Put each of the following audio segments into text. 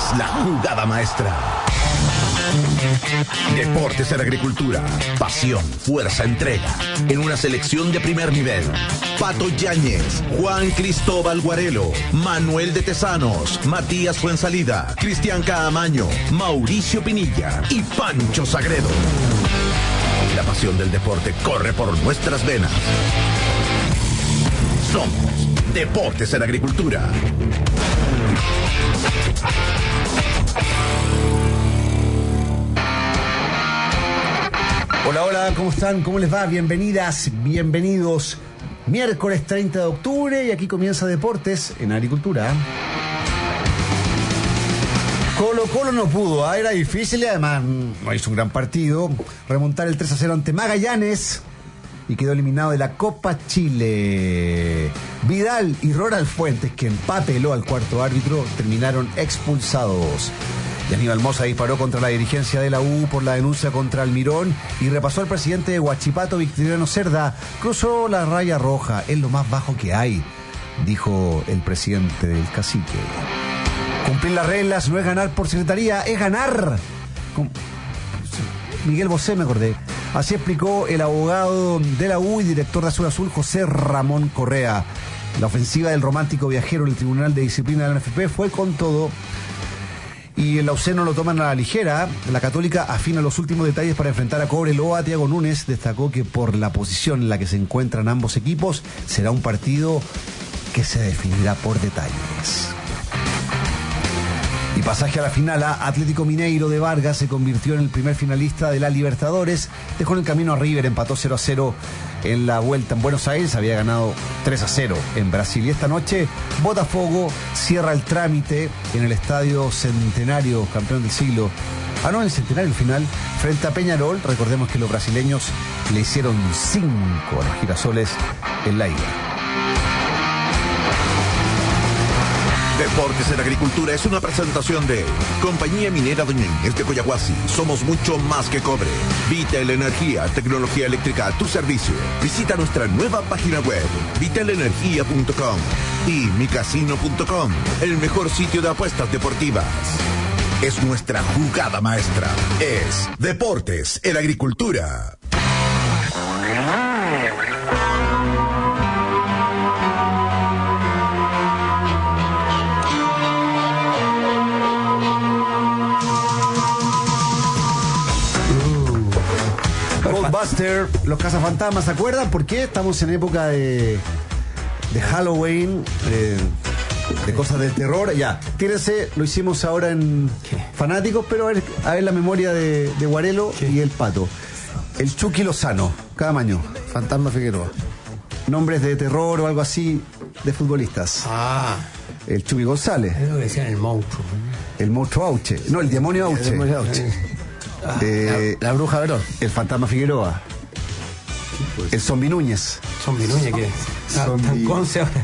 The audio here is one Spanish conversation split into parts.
es la jugada maestra. Deportes en Agricultura. Pasión, fuerza, entrega. En una selección de primer nivel. Pato Yáñez, Juan Cristóbal Guarelo, Manuel de Tesanos, Matías Fuensalida, Cristian Caamaño, Mauricio Pinilla y Pancho Sagredo. La pasión del deporte corre por nuestras venas. Somos Deportes en Agricultura. Hola, hola, ¿cómo están? ¿Cómo les va? Bienvenidas, bienvenidos. Miércoles 30 de octubre y aquí comienza Deportes en Agricultura. Colo no pudo, era difícil y además no hizo un gran partido. Remontar el 3-0 ante Magallanes y quedó eliminado de la Copa Chile. Vidal y Ronald Fuentes, que empapeló al cuarto árbitro, terminaron expulsados. Y Aníbal Mosa disparó contra la dirigencia de la U por la denuncia contra Almirón y repasó al presidente de Huachipato, Victoriano Cerda. Cruzó la raya roja, es lo más bajo que hay, dijo el presidente del Cacique. Cumplir las reglas no es ganar por secretaría, es ganar. Miguel Bosé, me acordé. Así explicó el abogado de la U y director de Azul Azul, José Ramón Correa. La ofensiva del romántico viajero en el Tribunal de Disciplina de la NFP fue con todo. Y el Lauceno lo toman a la ligera. La Católica afina los últimos detalles para enfrentar a Cobreloa. Thiago Núñez destacó que por la posición en la que se encuentran ambos equipos, será un partido que se definirá por detalles. Y pasaje a la final a Atlético Mineiro de Vargas se convirtió en el primer finalista de la Libertadores. Dejó en el camino a River, empató 0-0 en la vuelta en Buenos Aires, había ganado 3-0 en Brasil. Y esta noche Botafogo cierra el trámite en el Estadio Centenario, campeón del siglo. No, en el Centenario, el final, frente a Peñarol. Recordemos que los brasileños le hicieron 5 a los Girasoles en la ida. Deportes en Agricultura es una presentación de Compañía Minera Doña Inés de Coyahuasi. Somos mucho más que cobre. Vitel Energía, tecnología eléctrica a tu servicio. Visita nuestra nueva página web, vitelenergia.com y micasino.com, el mejor sitio de apuestas deportivas. Es nuestra jugada maestra. Es Deportes en Agricultura. Buster, los cazafantasmas, ¿se acuerdan? ¿Por qué? Estamos en época de Halloween, de cosas del terror. Ya, tírense, lo hicimos ahora en Fanáticos, pero a ver la memoria de Guarelo. ¿Qué? Y el Pato. El Chucky Lozano, cada año. Fantasma Figueroa. Nombres de terror o algo así de futbolistas. El Chucky González. Es lo que decían el monstruo. El monstruo Auche. No, el demonio Auche. El demonio Auche. La bruja Verón. El fantasma Figueroa. El Zombi Núñez. Zombi Núñez, ¿qué? Tan conce ahora.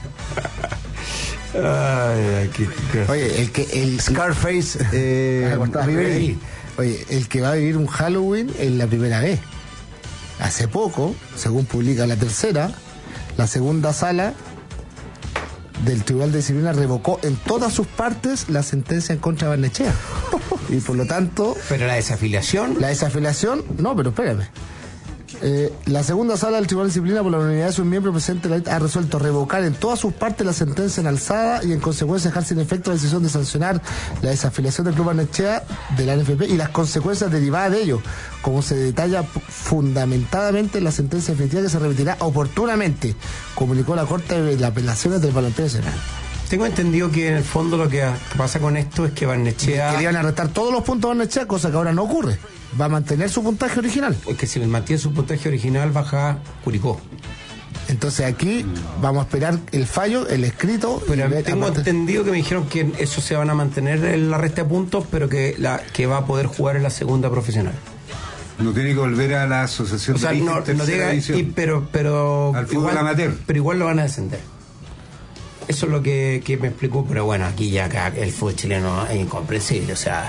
Oye, el Scarface Ribery. Oye, el que va a vivir un Halloween en la primera vez. Hace poco, según publica La Tercera, la segunda sala del Tribunal de Disciplina revocó en todas sus partes la sentencia en contra de Barnechea. Y por lo tanto... ¿Pero la desafiliación? La desafiliación, no, pero espérame. La segunda sala del Tribunal de Disciplina, por la unanimidad de sus miembros presentes, ha resuelto revocar en todas sus partes la sentencia en alzada y en consecuencia dejar sin efecto la decisión de sancionar la desafiliación del Club Barnechea de la NFP y las consecuencias derivadas de ello, como se detalla fundamentadamente en la sentencia efectiva que se remitirá oportunamente, comunicó la Corte de Apelaciones del Balompié Nacional. Tengo entendido que en el fondo lo que pasa con esto es que Barnechea... Que le iban a restar todos los puntos a Barnechea, cosa que ahora no ocurre. Va a mantener su puntaje original. Es que si mantiene su puntaje original, baja Curicó. Entonces aquí vamos a esperar el fallo, el escrito. Pero tengo entendido que me dijeron que eso se van a mantener en la resta de puntos, pero que va a poder jugar en la segunda profesional. No tiene que volver a la asociación, o sea, no diga, pero al fútbol igual, amateur. Pero igual lo van a descender. Eso es lo que me explicó, pero bueno, aquí ya el fútbol chileno es incomprensible, o sea,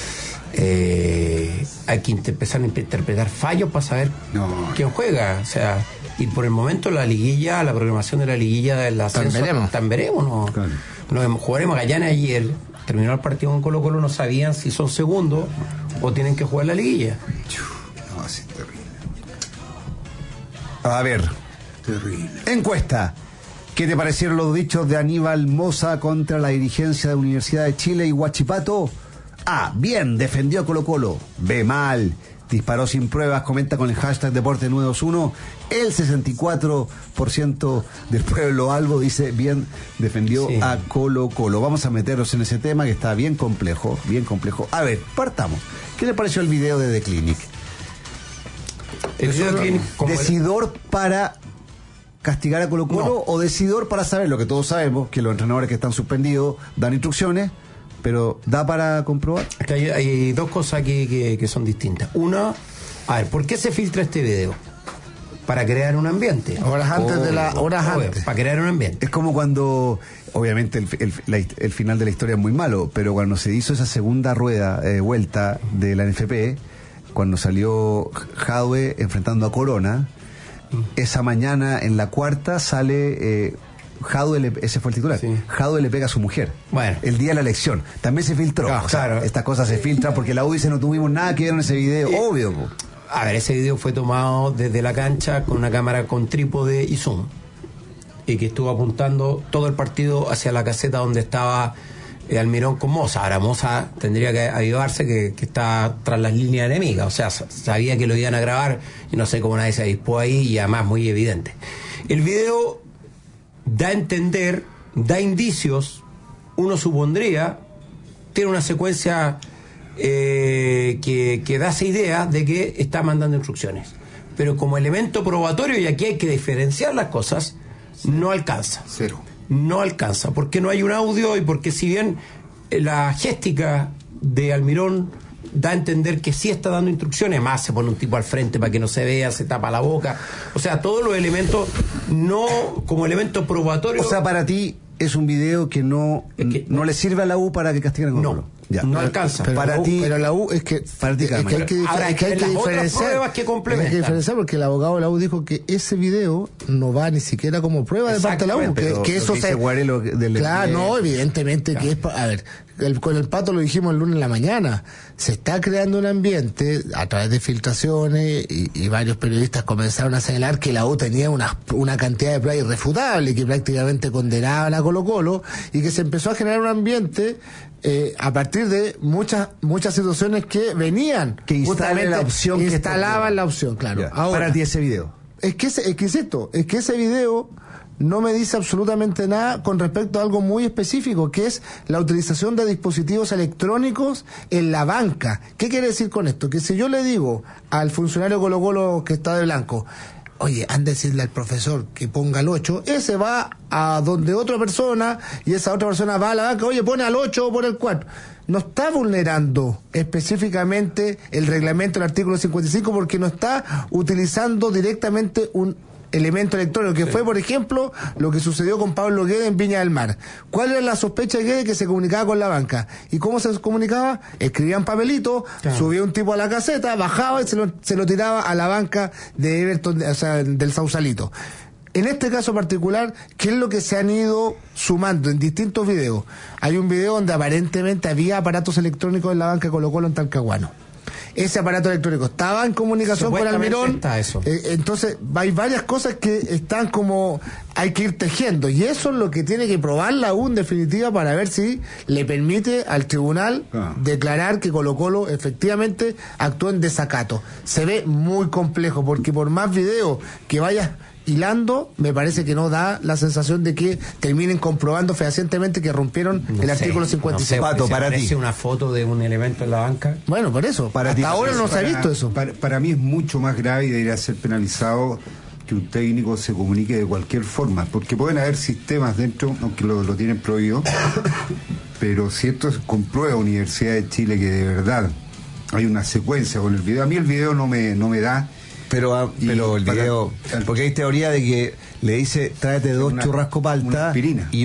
hay que empezar a interpretar fallos para saber quién juega, o sea, y por el momento la programación de la liguilla del ascenso, veremos, ¿no? Claro. Nos jugaremos Magallanes ayer, terminó el partido con Colo-Colo, no sabían si son segundos o tienen que jugar la liguilla. No, sí, terrible. A ver, Terrible. encuesta. ¿Qué te parecieron los dichos de Aníbal Mosa contra la dirigencia de Universidad de Chile y Huachipato? A, bien, defendió a Colo-Colo. B, mal, disparó sin pruebas, comenta con el hashtag Deporte921. El 64% del pueblo albo dice bien, defendió Sí. a Colo-Colo. Vamos a meternos en ese tema que está bien complejo, bien complejo. A ver, partamos. ¿Qué le pareció el video de The Clinic? El video tiene como- ¿Decidor para castigar a Colo-Colo No. o decidor para saber lo que todos sabemos, que los entrenadores que están suspendidos dan instrucciones, pero da para comprobar? Es que hay dos cosas que son distintas. Una, a ver, ¿por qué se filtra este video? Para crear un ambiente. Horas antes de la. Horas Obvio, antes. para crear un ambiente. Es como cuando, obviamente el final de la historia es muy malo, pero cuando se hizo esa segunda vuelta de la NFP, cuando salió Jadwe enfrentando a Corona, esa mañana en la cuarta sale Jadwe, ese fue el titular, Sí. Jadwe le pega a su mujer. Bueno. El día de la elección. También se filtró. Claro, O sea, claro. estas cosas se filtran porque la U dice no tuvimos nada que ver en ese video. Obvio. Po. A ver, ese video fue tomado desde la cancha con una cámara con trípode y zoom. Y que estuvo apuntando todo el partido hacia la caseta donde estaba Almirón con Moza. Ahora Moza tendría que avivarse que está tras las líneas enemigas. O sea, sabía que lo iban a grabar y no sé cómo nadie se dispó ahí y además muy evidente. El video da a entender, da indicios, uno supondría, tiene una secuencia que da esa idea de que está mandando instrucciones. Pero como elemento probatorio, y aquí hay que diferenciar las cosas, no alcanza. Cero. No alcanza, porque no hay un audio y porque si bien la géstica de Almirón da a entender que sí está dando instrucciones, más se pone un tipo al frente para que no se vea, se tapa la boca, o sea, todos los elementos no como elemento probatorio. O sea, para ti es un video que no, Es que- no le sirve a la U para que castiguen a Colo-Colo. No, no alcanza. Pero para la U, ti- pero la U es que, para ti, es que hay Carmen. que, Ahora, es que hay que las otras diferenciar. pruebas que complementan. Hay que diferenciar porque el abogado de la U dijo que ese video no va ni siquiera como prueba de parte de la U. Exactamente, pero Que lo eso que dice Guarelo del Claro, FP. no, evidentemente que es. A ver, con el Pato lo dijimos el lunes en la mañana. Se está creando un ambiente a través de filtraciones y varios periodistas comenzaron a señalar que la U tenía una cantidad de pruebas irrefutables que prácticamente condenaban a Colo-Colo y que se empezó a generar un ambiente a partir de muchas situaciones que venían Que instalen justamente la opción que instalaban está- la opción, claro. Ya. Ahora, Para ti ese video. es que ese video no me dice absolutamente nada con respecto a algo muy específico, que es la utilización de dispositivos electrónicos en la banca. ¿Qué quiere decir con esto? Que si yo le digo al funcionario Colo-Colo que está de blanco, oye, anda a decirle al profesor que ponga el 8, ese va a donde otra persona y esa otra persona va a la banca, oye, pone al 8 o pone el 4. No está vulnerando específicamente el reglamento del artículo 55 porque no está utilizando directamente un elemento electrónico, que fue, por ejemplo, lo que sucedió con Pablo Guede en Viña del Mar. ¿Cuál era la sospecha de Guede? Que se comunicaba con la banca. ¿Y cómo se comunicaba? Escribían papelitos, Claro. subía un tipo a la caseta, bajaba y se lo tiraba a la banca de Everton, o sea, del Sausalito. En este caso particular, ¿qué es lo que se han ido sumando en distintos videos? Hay un video donde aparentemente había aparatos electrónicos en la banca de Colo-Colo en Talcahuano. Ese aparato electrónico estaba en comunicación con Supuestamente Almirón. está eso. Entonces, hay varias cosas que están como, hay que ir tejiendo. Y eso es lo que tiene que probar la U en definitiva para ver si le permite al tribunal declarar que Colo-Colo efectivamente actuó en desacato. Se ve muy complejo porque por más videos que vayas hilando, me parece que no da la sensación de que terminen comprobando fehacientemente que rompieron el artículo 55. Pato, para ti. ¿Aparece una foto de un elemento en la banca? Bueno, por eso. Para hasta ti, ahora no se ha Para- visto eso. Para mí es mucho más grave y debería ser penalizado que un técnico se comunique de cualquier forma, porque pueden haber sistemas dentro, aunque lo tienen prohibido, pero si esto comprueba Universidad de Chile que de verdad hay una secuencia con el video, a mí el video no me da. Pero Y el para- video, porque hay teoría de que le dice tráete dos Una- churrasco una palta aspirina. y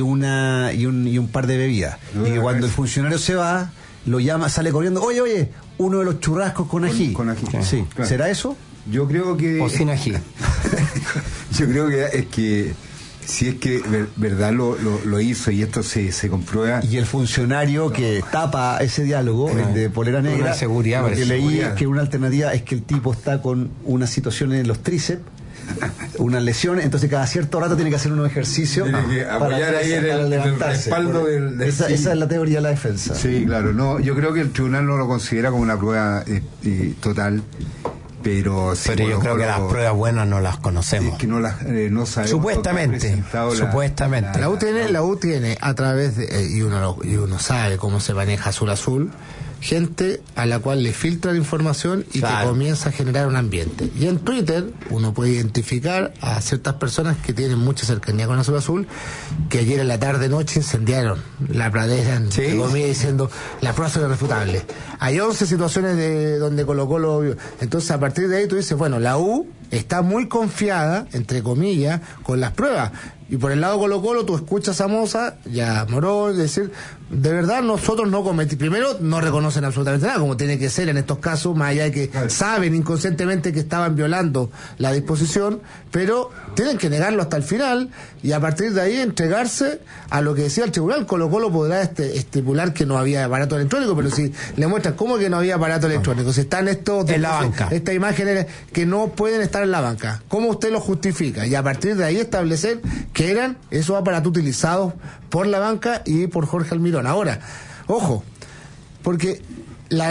un par de bebidas. No, Y que cuando es- el funcionario se va, lo llama, sale corriendo, oye, uno de los churrascos con ají. Con ají. Sí. Claro. ¿Será eso? Yo creo que O sin ají. yo creo que es que Si es que verdad lo hizo y esto se comprueba. Y el funcionario que tapa ese diálogo, el de polera negra, una seguridad, lo que leí seguridad. es que una alternativa es que el tipo está con una situación en los tríceps, una lesión, entonces cada cierto rato tiene que hacer unos ejercicios Tiene que apoyar ahí en el levantarse. respaldo del esa es la teoría de la defensa. Sí, claro. No, yo creo que el tribunal no lo considera como una prueba total. Pero yo creo que las pruebas buenas no las conocemos. Es que no sabemos. Supuestamente. La U tiene a través de, y uno sabe cómo se maneja Azul, gente a la cual le filtra la información y que comienza a generar un ambiente. Y en Twitter uno puede identificar a ciertas personas que tienen mucha cercanía con Azul, que ayer en la tarde-noche incendiaron la pradera diciendo las pruebas son irrefutables. Hay 11 situaciones donde Colo-Colo... Entonces a partir de ahí tú dices, bueno, la U está muy confiada, entre comillas, con las pruebas. Y por el lado Colo-Colo tú escuchas a Moza y a Morón decir, de verdad nosotros no cometimos, primero no reconocen absolutamente nada, como tiene que ser en estos casos, más allá de que saben inconscientemente que estaban violando la disposición, pero tienen que negarlo hasta el final y a partir de ahí entregarse a lo que decía el tribunal. Colo-Colo podrá estipular que no había aparato electrónico, pero si le muestran cómo que no había aparato electrónico, si están en la banca, estas imágenes que no pueden estar en la banca, ¿cómo usted lo justifica? Y a partir de ahí establecer que eran esos aparatos utilizados por la banca y por Jorge Almirón. Ahora, ojo, porque la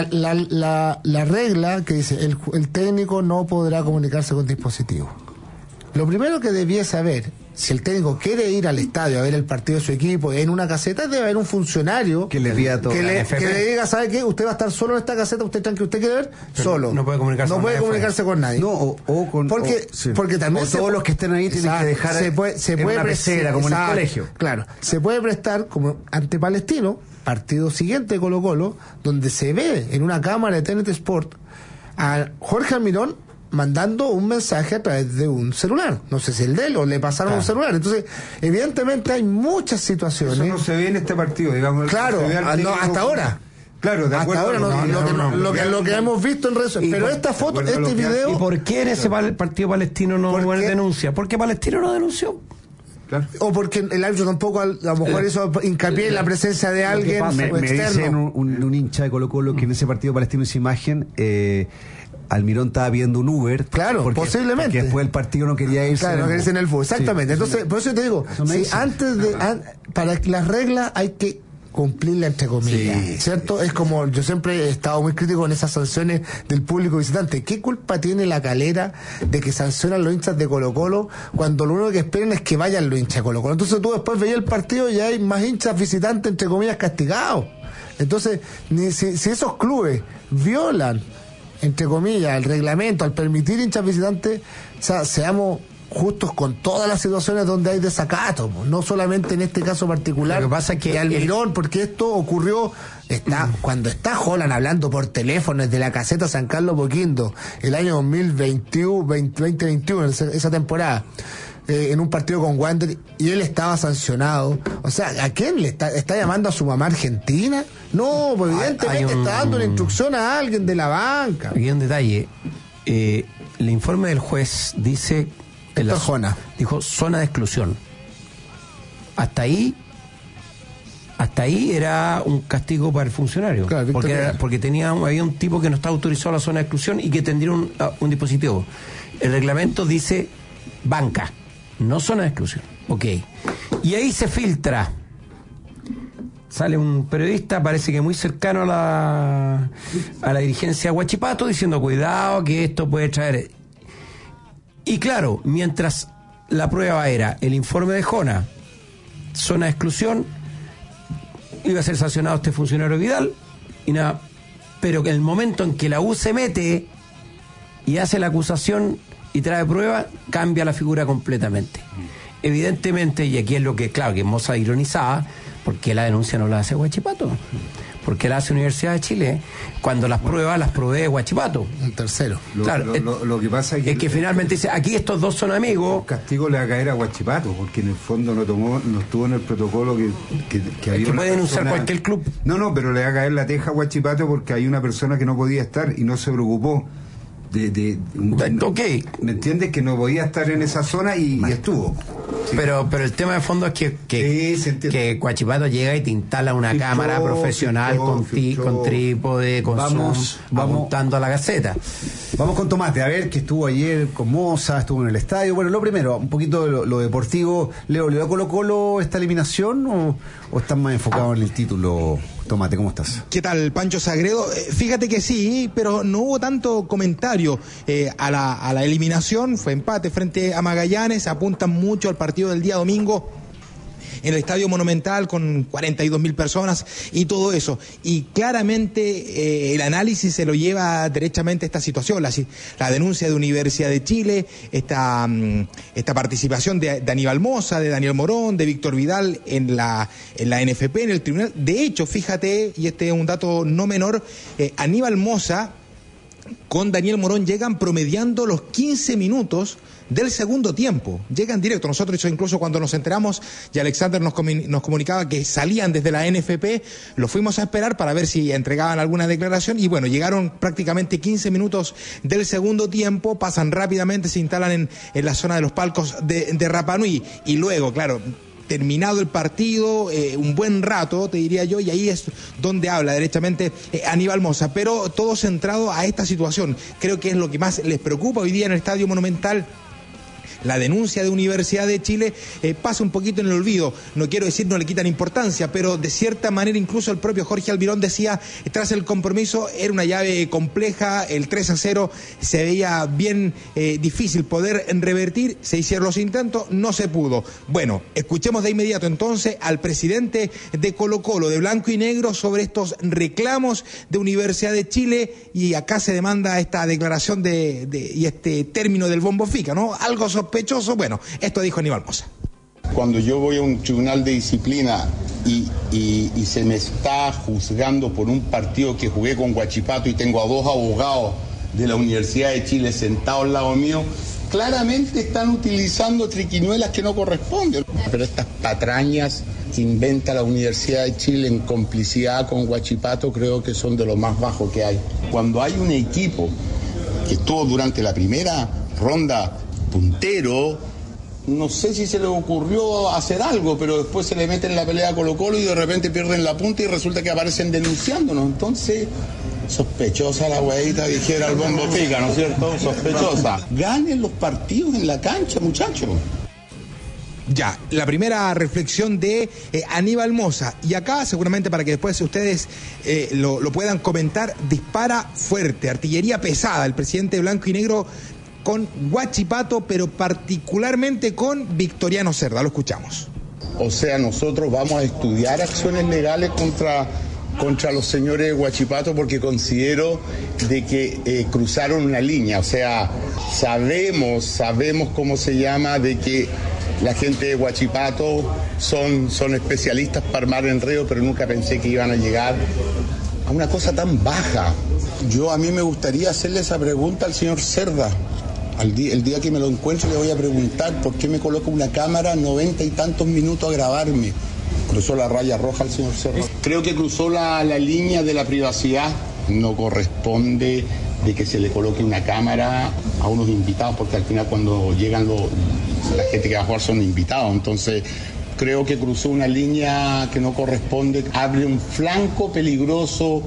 regla que dice el técnico no podrá comunicarse con dispositivos. Lo primero que debía saber, si el técnico quiere ir al estadio a ver el partido de su equipo en una caseta, debe haber un funcionario que le diga todo, que le diga, ¿sabe qué? Usted va a estar solo en esta caseta, usted quiere ver, pero solo. No puede comunicarse con nadie. No, porque también todos los que estén ahí tienen que dejar se puede una pecera, como en el colegio. Claro, se puede prestar como ante Palestino, partido siguiente de Colo-Colo, donde se ve en una cámara de TNT Sport a Jorge Almirón mandando un mensaje a través de un celular. No sé si el de él o le pasaron un celular. Entonces, evidentemente hay muchas situaciones. Eso no se ve en este partido, digamos. Claro, hasta ahora. Claro, de acuerdo. Hasta ahora lo que hemos visto en redes. Pero esta foto, este video. ¿Y por qué en ese partido palestino no hubo denuncia? ¿Por qué Palestino no denunció? Claro. O porque el árbitro tampoco, a lo mejor hizo hincapié en la presencia de alguien me externo. dicen un hincha de Colo-Colo que en ese partido palestino, esa imagen, Almirón estaba viendo un Uber. Claro, posiblemente. Porque después del partido no quería irse. Claro, no quería irse en el fútbol. Exactamente. Sí, entonces, por eso te digo, para las reglas hay que cumplirla entre comillas, ¿cierto? Es como, yo siempre he estado muy crítico con esas sanciones del público visitante. ¿Qué culpa tiene la Calera de que sancionan los hinchas de Colo-Colo cuando lo único que esperan es que vayan los hinchas de Colo-Colo? Entonces tú después veías el partido y hay más hinchas visitantes, entre comillas, castigados. Entonces, si esos clubes violan, entre comillas, el reglamento al permitir hinchas visitantes, o sea, seamos justos con todas las situaciones donde hay desacato, no solamente en este caso particular. Lo que pasa es que Almirón, porque esto ocurrió cuando está Holland hablando por teléfono desde la caseta San Carlos Boquindo el año 2021, esa temporada, en un partido con Wander, y él estaba sancionado. O sea, ¿a quién le está llamando? ¿A su mamá argentina? No, pues evidentemente está dando una instrucción a alguien de la banca. Aquí hay un detalle. El informe del juez dice dijo zona de exclusión. Hasta ahí era un castigo para el funcionario, claro, porque había un tipo que no estaba autorizado a la zona de exclusión y que tendría un dispositivo. El reglamento dice banca, no zona de exclusión. Ok. Y ahí se filtra. Sale un periodista, parece que muy cercano a la dirigencia de Huachipato, diciendo cuidado que esto puede traer. Y claro, mientras la prueba era el informe de Jona, zona de exclusión, iba a ser sancionado este funcionario Vidal, y nada. Pero que en el momento en que la U se mete y hace la acusación y trae prueba, cambia la figura completamente. Evidentemente, y aquí es lo que, claro, que Moza ironizaba, porque la denuncia no la hace Huachipato, porque la hace Universidad de Chile, cuando las pruebas las provee Huachipato. Un tercero. Lo que pasa es que finalmente dice, aquí estos dos son amigos. El castigo le va a caer a Huachipato, porque en el fondo no estuvo en el protocolo que había. Que puede denunciar cualquier club. No, pero le va a caer la teja a Huachipato porque hay una persona que no podía estar y no se preocupó. Okay. ¿Me entiendes? Que no podía estar en esa zona y estuvo. Pero el tema de fondo es que Huachipato llega y te instala una cámara profesional con trípode, con vamos apuntando a la caseta. Vamos con Tomate, a ver, que estuvo ayer con Moza, estuvo en el estadio. Bueno, lo primero, un poquito de lo deportivo. Leo, ¿le da Colo-Colo esta eliminación o están más enfocados en el título? Tomate, ¿cómo estás? ¿Qué tal, Pancho Sagredo? Fíjate que sí, pero no hubo tanto comentario a la eliminación. Fue empate frente a Magallanes, apuntan mucho al partido del día domingo en el Estadio Monumental con 42.000 personas y todo eso. Y claramente el análisis se lo lleva derechamente esta situación, la denuncia de Universidad de Chile, esta participación de Aníbal Moza, de Daniel Morón, de Víctor Vidal en la NFP, en el tribunal. De hecho, fíjate, y este es un dato no menor, Aníbal Moza con Daniel Morón llegan promediando los 15 minutos del segundo tiempo, llegan directo. Nosotros incluso cuando nos enteramos y Alexander nos comunicaba que salían desde la NFP, lo fuimos a esperar para ver si entregaban alguna declaración y bueno, llegaron prácticamente 15 minutos del segundo tiempo, pasan rápidamente, se instalan en la zona de los palcos de Rapa Nui y luego, claro, terminado el partido, un buen rato, te diría yo, y ahí es donde habla derechamente Aníbal Moza, pero todo centrado a esta situación. Creo que es lo que más les preocupa hoy día en el Estadio Monumental. La denuncia de Universidad de Chile pasa un poquito en el olvido, no quiero decir no le quitan importancia, pero de cierta manera incluso el propio Jorge Almirón decía, tras el compromiso era una llave compleja, el 3-0 se veía bien difícil poder revertir, se hicieron los intentos, no se pudo. Bueno, escuchemos de inmediato entonces al presidente de Colo-Colo, de Blanco y Negro, sobre estos reclamos de Universidad de Chile y acá se demanda esta declaración y este término del bombo fica, ¿no? Algo sospechoso. Bueno, esto dijo Aníbal Moza. Cuando yo voy a un tribunal de disciplina y se me está juzgando por un partido que jugué con Huachipato y tengo a dos abogados de la Universidad de Chile sentados al lado mío, claramente están utilizando triquiñuelas que no corresponden. Pero estas patrañas que inventa la Universidad de Chile en complicidad con Huachipato creo que son de lo más bajo que hay. Cuando hay un equipo que estuvo durante la primera ronda puntero, no sé si se le ocurrió hacer algo, pero después se le mete en la pelea a Colo-Colo y de repente pierden la punta y resulta que aparecen denunciándonos. Entonces, sospechosa la huevita, dijera el bombo fica, ¿no es cierto? Sospechosa. Ganen los partidos en la cancha, muchachos. Ya, la primera reflexión de Aníbal Moza. Y acá, seguramente para que después ustedes lo puedan comentar, dispara fuerte, artillería pesada, el presidente Blanco y Negro con Huachipato, pero particularmente con Victoriano Cerda. Lo escuchamos. O sea, nosotros vamos a estudiar acciones legales contra los señores de Huachipato porque considero de que cruzaron una línea. O sea, sabemos cómo se llama, de que la gente de Huachipato son especialistas para armar enredo, pero nunca pensé que iban a llegar a una cosa tan baja. A mí me gustaría hacerle esa pregunta al señor Cerda. El día que me lo encuentre le voy a preguntar por qué me coloca una cámara 90 y tantos minutos a grabarme. Cruzó la raya roja el señor Cerda. Creo que cruzó la línea de la privacidad. No corresponde de que se le coloque una cámara a unos invitados, porque al final cuando llegan la gente que va a jugar son invitados. Entonces creo que cruzó una línea que no corresponde. Abre un flanco peligroso.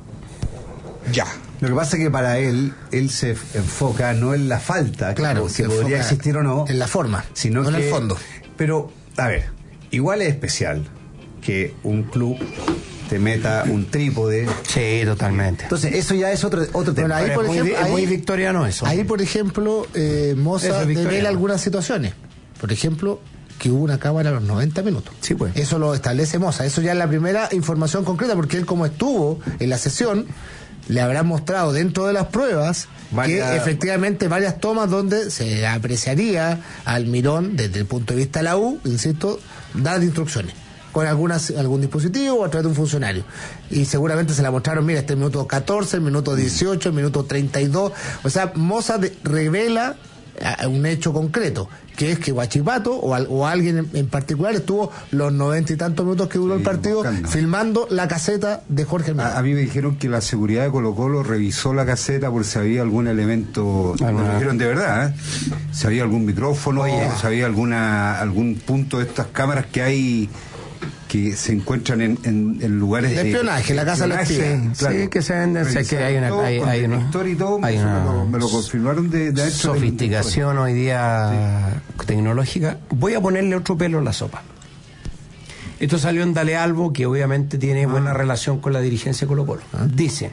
Ya. Lo que pasa es que para él se enfoca no en la falta, claro, que podría existir o no, en la forma, sino no que, en el fondo. Pero, a ver, igual es especial que un club te meta un trípode. Sí, totalmente. Entonces, eso ya es otro tema. Bueno, ahí, por ejemplo, es muy victoriano eso. Ahí, por ejemplo, Moza revela algunas situaciones. Por ejemplo, que hubo una cámara a los 90 minutos. Sí, pues. Eso lo establece Moza. Eso ya es la primera información concreta, porque él, como estuvo en la sesión, le habrán mostrado dentro de las pruebas que efectivamente varias tomas donde se apreciaría a Almirón desde el punto de vista de la U, insisto, dar instrucciones con algún dispositivo o a través de un funcionario. Y seguramente se la mostraron, mira, este es el minuto 14, el minuto 18, el minuto 32. O sea, Moza revela un hecho concreto, que es que Huachipato o alguien en particular estuvo los 90 y tantos minutos que duró el partido filmando la caseta de Jorge Almirón. A mí me dijeron que la seguridad de Colo-Colo revisó la caseta por si había algún elemento, me lo dijeron de verdad, si había algún micrófono, si había algún punto de estas cámaras que hay que se encuentran en lugares de espionaje, la casa de los espías. Claro. Sí, que se venden, sé que hay una historia y todo, me lo confirmaron de hecho. Sofisticación hoy día tecnológica. Voy a ponerle otro pelo en la sopa. Esto salió en Dale Albo, que obviamente tiene buena relación con la dirigencia de Colo-Colo. Dice,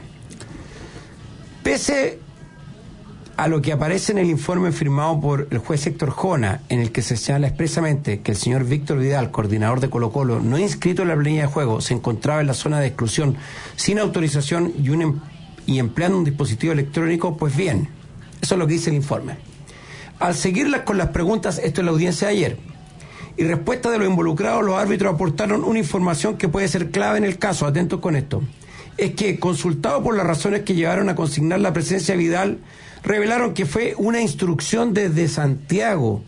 pese a lo que aparece en el informe firmado por el juez Héctor Jona, en el que se señala expresamente que el señor Víctor Vidal, coordinador de Colo-Colo, no inscrito en la planilla de juego, se encontraba en la zona de exclusión sin autorización y empleando un dispositivo electrónico, pues bien, eso es lo que dice el informe. Al seguirlas con las preguntas, esto es la audiencia de ayer, y respuesta de los involucrados, los árbitros aportaron una información que puede ser clave en el caso, atentos con esto, es que, consultado por las razones que llevaron a consignar la presencia de Vidal, revelaron que fue una instrucción desde Santiago.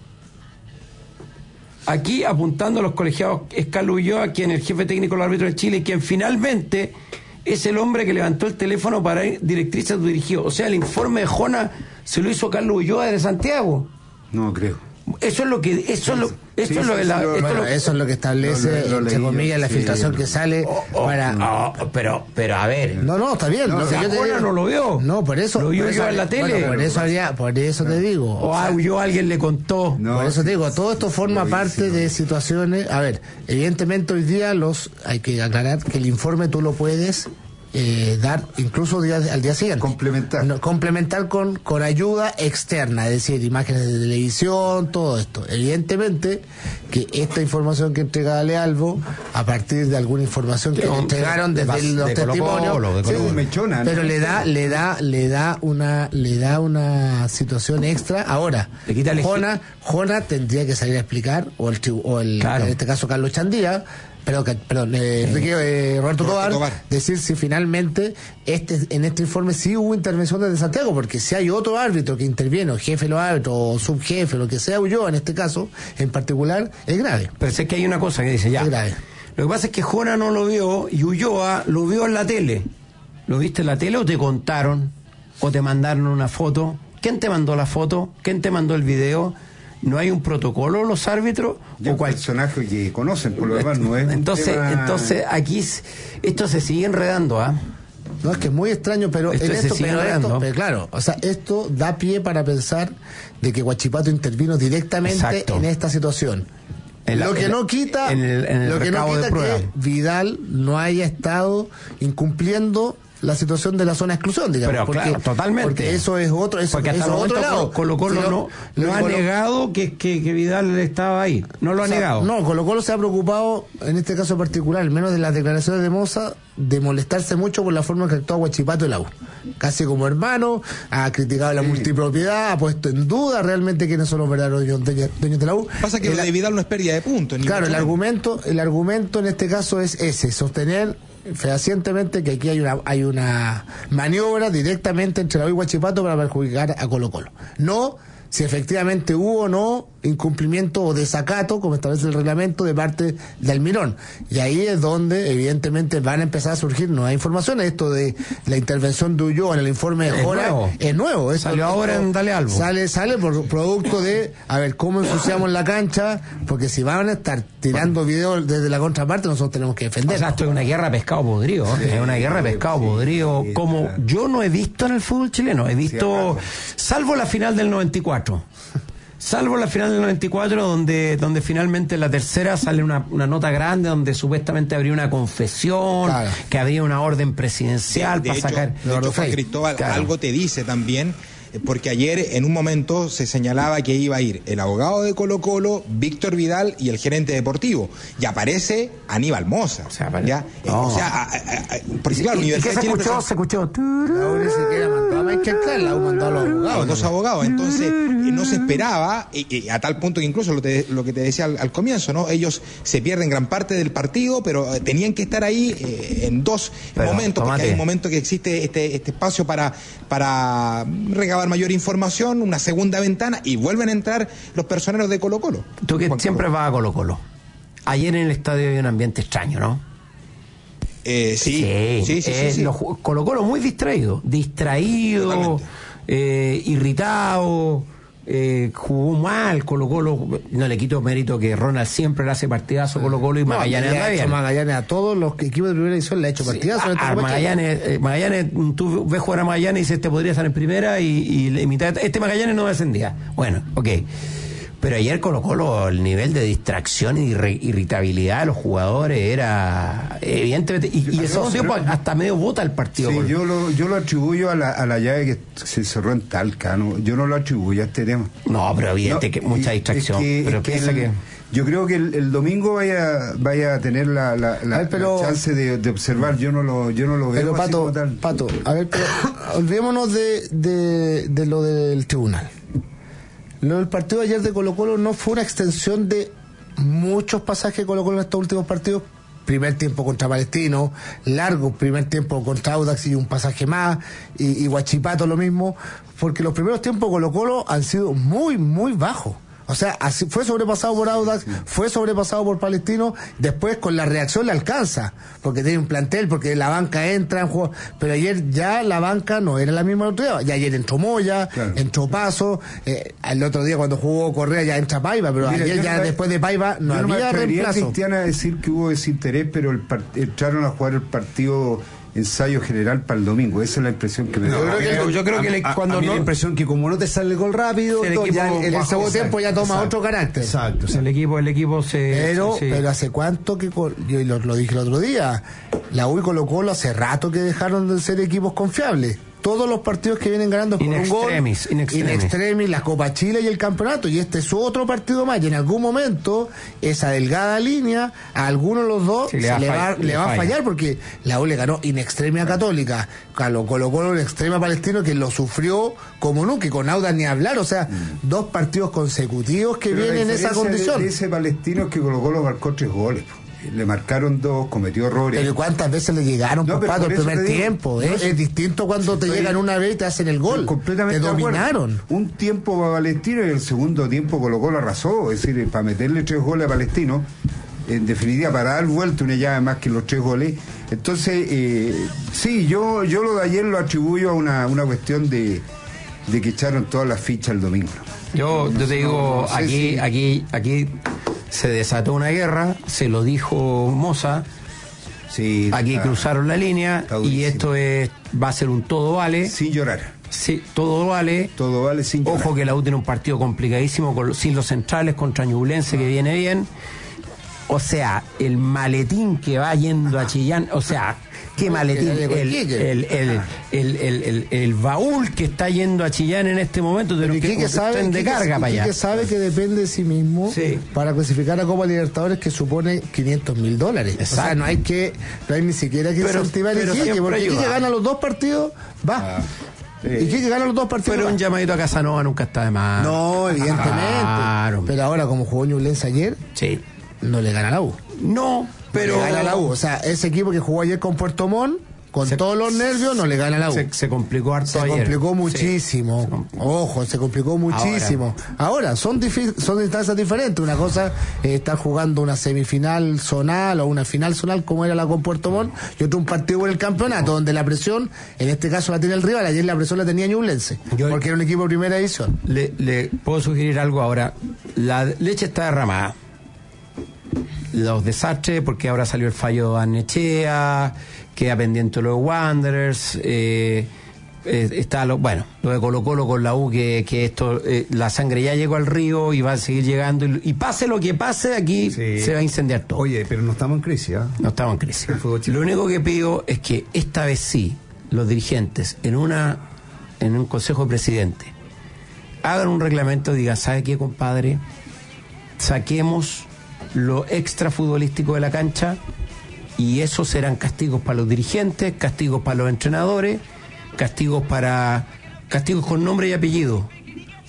Aquí apuntando a los colegiados es Carlos Ulloa, quien es el jefe técnico del árbitro de Chile, y quien finalmente es el hombre que levantó el teléfono para ir directrices dirigido. O sea, el informe de Jona se lo hizo Carlos Ulloa desde Santiago. No creo. Eso es lo que eso es lo que establece entre comillas la filtración que sale para pero a ver, no está bien, no, no lo vio, no, por eso lo vio yo en la tele, por eso te digo, alguien le contó, por eso te digo, todo esto forma parte de situaciones. A ver, evidentemente hoy día hay que aclarar que el informe tú lo puedes dar incluso al día siguiente, complementar con ayuda externa, es decir, imágenes de televisión, todo esto. Evidentemente que esta información que entrega Dale Albo, a partir de alguna información que entregaron desde los testimonios, pero le da una situación extra. Ahora, Jona tendría que salir a explicar, en este caso Carlos Chandía, Roberto Tobar, decir si finalmente en este informe sí hubo intervención desde Santiago, porque si hay otro árbitro que interviene, o jefe de los árbitros, o subjefe, lo que sea, Ulloa en este caso, en particular, es grave. Pero es que hay una cosa que dice ya. Es grave. Lo que pasa es que Jona no lo vio y Ulloa lo vio en la tele. ¿Lo viste en la tele o te contaron? ¿O te mandaron una foto? ¿Quién te mandó la foto? ¿Quién te mandó el video? ¿No hay un protocolo los árbitros? O cual personaje que conocen, por lo demás no es. Entonces aquí esto se sigue enredando, No, es que es muy extraño, pero claro, o sea, esto da pie para pensar de que Huachipato intervino directamente en esta situación. Lo que no quita que Vidal no haya estado incumpliendo la situación de la zona de exclusión, digamos. Pero claro, totalmente. Porque eso es otro, porque hasta el momento lado. Colo-Colo no ha negado que Vidal estaba ahí. No lo ha negado. No, Colo-Colo se ha preocupado, en este caso particular, al menos de las declaraciones de Moza, de molestarse mucho por la forma que actuó Huachipato y la U. Casi como hermano, ha criticado la multipropiedad, ha puesto en duda realmente quiénes son los verdaderos dueños de la U. Pasa que lo de Vidal no es pérdida de puntos. Claro, el argumento en este caso es ese, sostener fehacientemente que aquí hay una maniobra directamente entre la U y Huachipato para perjudicar a Colo-Colo. No si efectivamente hubo o no incumplimiento o desacato, como establece el reglamento, de parte de Almirón. Y ahí es donde evidentemente van a empezar a surgir nuevas informaciones. Esto de la intervención de Ulloa en el informe de Jora es nuevo. Salió ahora en Dale Albo. Sale por producto de cómo ensuciamos la cancha, porque si van a estar tirando videos desde la contraparte, nosotros tenemos que defender. O sea, esto es una guerra de pescado podrido, es una guerra de pescado podrido como yo no he visto en el fútbol chileno. He visto, salvo la final del 94. Salvo la final del 94, donde finalmente en la tercera sale una nota grande donde supuestamente habría una confesión, que había una orden presidencial para sacar. De hecho, Juan Cristóbal, algo te dice también, porque ayer en un momento se señalaba que iba a ir el abogado de Colo-Colo, Víctor Vidal y el gerente deportivo, y aparece Aníbal Moza. Porque claro, Universidad de Chile se escuchó. La U ni siquiera mandó a Michael Clark, la U mandó a los abogados. Los abogados, entonces no se esperaba, a tal punto que incluso lo que te decía al comienzo, ¿no? Ellos se pierden gran parte del partido, pero tenían que estar ahí en dos momentos, porque hay un momento que existe este espacio para recabar recabar mayor información, una segunda ventana, y vuelven a entrar los personeros de Colo-Colo. Tú que siempre vas a Colo-Colo. Ayer en el estadio había un ambiente extraño, ¿no? Sí. Colo-Colo muy distraído, irritado, jugó mal Colo-Colo. No le quito mérito que Ronald siempre le hace partidazo a Colo-Colo y Magallanes anda bien. Magallanes a todos los equipos de primera división le ha hecho partidazo. Magallanes, tú ves jugar a Magallanes y dices, este podría estar en primera y mitad, este Magallanes no descendía. Bueno, ok. Pero ayer Colo-Colo, el nivel de distracción y irritabilidad de los jugadores era evidentemente, y el segundo tiempo hasta medio bota el partido. Sí, yo lo atribuyo a la llave que se cerró en Talca, ¿no? Yo no lo atribuyo a este tema. No, pero evidente que mucha distracción. Yo creo que el domingo vaya a tener la chance de observar. Yo no lo veo. Pero Pato, a ver, pero olvidémonos de lo del tribunal. Lo del partido de ayer de Colo-Colo no fue una extensión de muchos pasajes de Colo-Colo en estos últimos partidos. Primer tiempo contra Palestino, largo primer tiempo contra Audax y un pasaje más, y Huachipato lo mismo, porque los primeros tiempos de Colo-Colo han sido muy, muy bajos. O sea, así fue sobrepasado por Audax, fue sobrepasado por Palestino, después con la reacción le alcanza, porque tiene un plantel, porque la banca entra en juego, pero ayer ya la banca no era la misma del otro día, ya ayer entró Moya, claro, entró Paso, el otro día cuando jugó Correa ya entra Paiva, pero mira, ayer ya después de Paiva no había reemplazo. Cristiana decir que hubo desinterés, pero entraron a jugar el partido ensayo general para el domingo. Esa es la impresión que me da. Yo creo que cuando la impresión que como no te sale el gol rápido, el segundo tiempo ya toma otro carácter. Exacto. El equipo se... Pero hace cuánto que yo lo dije el otro día, la U y Colo-Colo hace rato que dejaron de ser equipos confiables. Todos los partidos que vienen ganando por un gol, in extremis, la Copa Chile y el campeonato, y este es otro partido más, y en algún momento esa delgada línea a alguno de los dos le va a fallar, porque la U le ganó in extremis a Católica, Colo-Colo en extrema a Palestino, que lo sufrió como nunca, y con Audax ni hablar, o sea, dos partidos consecutivos que vienen en esa condición. Ese Palestino es que Colo-Colo marcó 3 goles. Le marcaron 2, cometió errores. Pero ¿cuántas veces le llegaron, Pato, el primer tiempo? Es distinto cuando te llegan una vez y te hacen el gol. Te dominaron. Un tiempo para Palestino y el segundo tiempo Colo-Colo arrasó. Es decir, para meterle 3 goles a Palestino, en definitiva, para dar vuelta una llave más que los 3 goles. Entonces, sí, yo lo de ayer lo atribuyo a una cuestión de que echaron todas las fichas el domingo. Yo te digo, aquí se desató una guerra, se lo dijo Moza, sí, aquí cruzaron la línea y esto va a ser un todo vale. Sin llorar. Sí, todo vale. Todo vale sin llorar. Ojo que la U tiene un partido complicadísimo sin los centrales contra Ñublense que viene bien. O sea, el maletín que va yendo a Chillán, o sea, qué maletín, el baúl que está yendo a Chillán en este momento, de los que saben de carga para allá. Quique sabe que depende de sí mismo para clasificar a Copa Libertadores, que supone $500,000. Exacto. O sea, no hay ni siquiera que incentivar a Quique, porque Quique gana los 2 partidos, va. Y Quique gana los 2 partidos. Pero un llamadito a Casanova nunca está de más. No, evidentemente. Claro. Pero ahora, como jugó Ñublense ayer, no le gana a la U. No, pero... No le gana a la U. O sea, ese equipo que jugó ayer con Puerto Montt, con todos los nervios, no le gana a la U. Se complicó harto ayer. Se complicó muchísimo. Ojo, se complicó muchísimo. Ahora son instancias diferentes. Una cosa es estar jugando una semifinal zonal o una final zonal como era la con Puerto Montt, y otro un partido por el campeonato, donde la presión, en este caso la tiene el rival. Ayer la presión la tenía Ñublense, porque era un equipo de primera división. Le puedo sugerir algo ahora. La leche está derramada. Los desastres, porque ahora salió el fallo de Arnechea, queda pendiente lo de Wanderers, está lo de Colo-Colo con la U, que esto, la sangre ya llegó al río y va a seguir llegando, y pase lo que pase, aquí se va a incendiar todo. Oye, pero no estamos en crisis, ¿eh? No estamos en crisis. Lo único que pido es que esta vez sí, los dirigentes, en un consejo de presidente, hagan un reglamento, digan, ¿sabe qué, compadre? Saquemos lo extra futbolístico de la cancha, y eso serán castigos para los dirigentes, castigos para los entrenadores, castigos con nombre y apellido,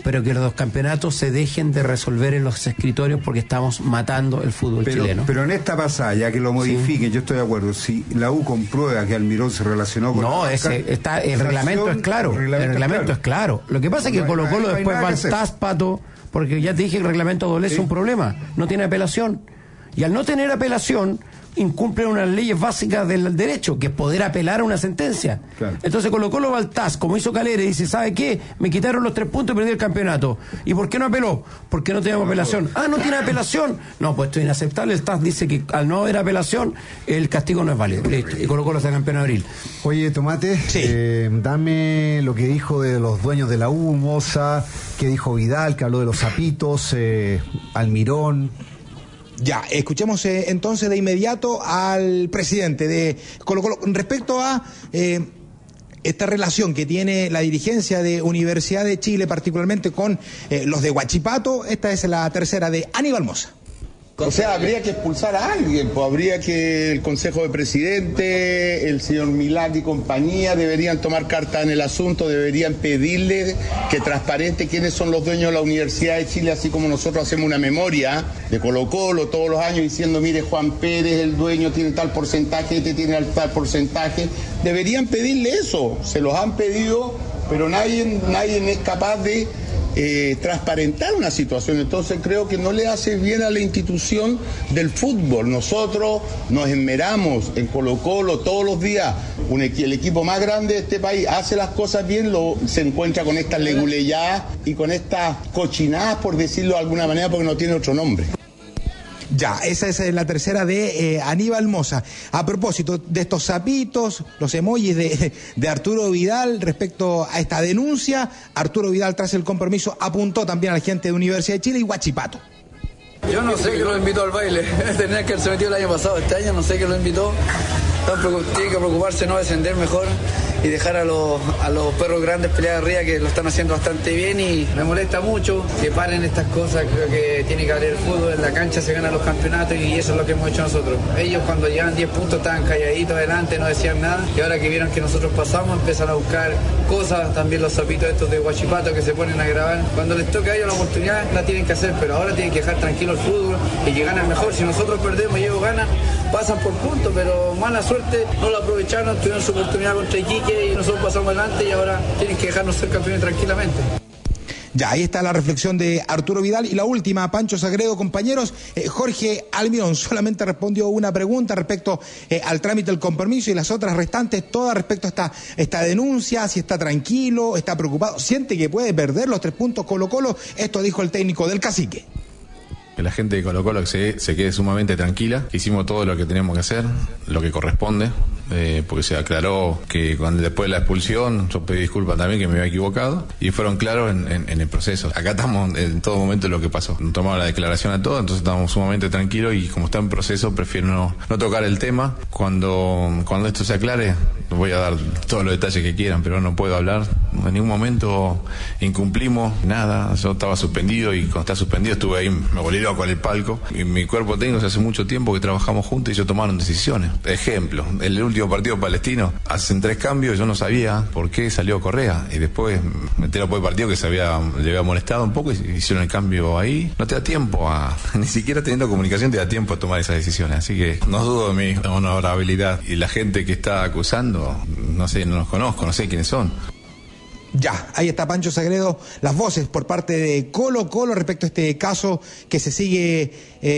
pero que los campeonatos se dejen de resolver en los escritorios porque estamos matando el fútbol chileno. Pero en esta pasada, ya que lo modifiquen, yo estoy de acuerdo, si la U comprueba que Almirón se relacionó con... No, el reglamento es claro, el reglamento es claro. Lo que pasa es que Colo-Colo después va al TAS, Pato, porque ya te dije que el reglamento adolece un problema, no tiene apelación. Y al no tener apelación, incumple unas leyes básicas del derecho, que es poder apelar a una sentencia. Claro. Entonces Colo-Colo va al TAS, como hizo Calera, y dice, ¿sabe qué? Me quitaron los 3 puntos y perdí el campeonato. ¿Y por qué no apeló? Porque no tenemos apelación. Ah, ¿no tiene apelación? No, pues esto es inaceptable. El TAS dice que al no haber apelación, el castigo no es válido. Listo. Y Colo-Colo está campeón en abril. Oye, Tomate, dame lo que dijo de los dueños de la U, Moza, que dijo Vidal, que habló de los zapitos, Almirón. Ya, escuchemos entonces de inmediato al presidente de Colo-Colo respecto a esta relación que tiene la dirigencia de Universidad de Chile, particularmente con los de Huachipato. Esta es la tercera de Aníbal Moza. O sea, habría que expulsar a alguien, pues habría que el Consejo de Presidente, el señor Milad y compañía deberían tomar carta en el asunto, deberían pedirle que transparente quiénes son los dueños de la Universidad de Chile, así como nosotros hacemos una memoria de Colo-Colo todos los años diciendo, mire, Juan Pérez, el dueño, tiene tal porcentaje, este tiene tal porcentaje. Deberían pedirle eso, se los han pedido, pero nadie es capaz de transparentar una situación. Entonces creo que no le hace bien a la institución del fútbol. Nosotros nos esmeramos en Colo-Colo todos los días. El equipo más grande de este país hace las cosas bien, se encuentra con estas leguleyadas y con estas cochinadas, por decirlo de alguna manera, porque no tiene otro nombre. Ya, esa es la tercera de Aníbal Moza. A propósito de estos sapitos, los emojis de Arturo Vidal respecto a esta denuncia, Arturo Vidal, tras el compromiso, apuntó también a la gente de Universidad de Chile y Huachipato. Yo no sé que lo invitó al baile, tenía que haberse metido el año pasado, este año no sé que lo invitó. Tiene que preocuparse no descender mejor y dejar a los perros grandes pelear arriba, que lo están haciendo bastante bien, y me molesta mucho que paren estas cosas. Creo que tiene que haber el fútbol, en la cancha se ganan los campeonatos y eso es lo que hemos hecho nosotros. Ellos cuando llevan 10 puntos estaban calladitos adelante, no decían nada, y ahora que vieron que nosotros pasamos empiezan a buscar cosas. También los sapitos estos de Huachipato que se ponen a grabar. Cuando les toca a ellos la oportunidad la tienen que hacer, pero ahora tienen que dejar tranquilo el fútbol y que ganen mejor. Si nosotros perdemos y ellos ganan, pasan por puntos, pero mala suerte, no lo aprovecharon, tuvieron su oportunidad contra Iquique y nosotros pasamos adelante y ahora tienen que dejarnos ser campeones tranquilamente. Ya, ahí está la reflexión de Arturo Vidal. Y la última, Pancho Sagredo, compañeros, Jorge Almirón solamente respondió una pregunta respecto al trámite del compromiso, y las otras restantes todas respecto a esta denuncia, si está tranquilo, está preocupado, siente que puede perder los 3 puntos Colo-Colo. Esto dijo el técnico del Cacique. Que la gente de Colo-Colo se quede sumamente tranquila. Hicimos todo lo que teníamos que hacer, lo que corresponde, porque se aclaró que después de la expulsión yo pedí disculpas también, que me había equivocado, y fueron claros en el proceso. Acá estamos en todo momento lo que pasó. Nos tomamos la declaración a todo, entonces estamos sumamente tranquilos, y como está en proceso prefiero no tocar el tema. Cuando esto se aclare voy a dar todos los detalles que quieran, pero no puedo hablar. En ningún momento incumplimos nada. Yo estaba suspendido, y cuando estaba suspendido estuve ahí, me volví loco en el palco. Y mi cuerpo técnico hace mucho tiempo que trabajamos juntos y ellos tomaron decisiones. Ejemplo, en el último partido palestino hacen 3 cambios, yo no sabía por qué salió Correa, y después me enteré por el partido que le había molestado un poco y hicieron el cambio ahí. No te da tiempo ni siquiera teniendo comunicación te da tiempo a tomar esas decisiones, así que no dudo de mi honorabilidad. Y la gente que está acusando, no sé, no los conozco, no sé quiénes son. Ya, ahí está Pancho Sagredo, las voces por parte de Colo-Colo respecto a este caso que se sigue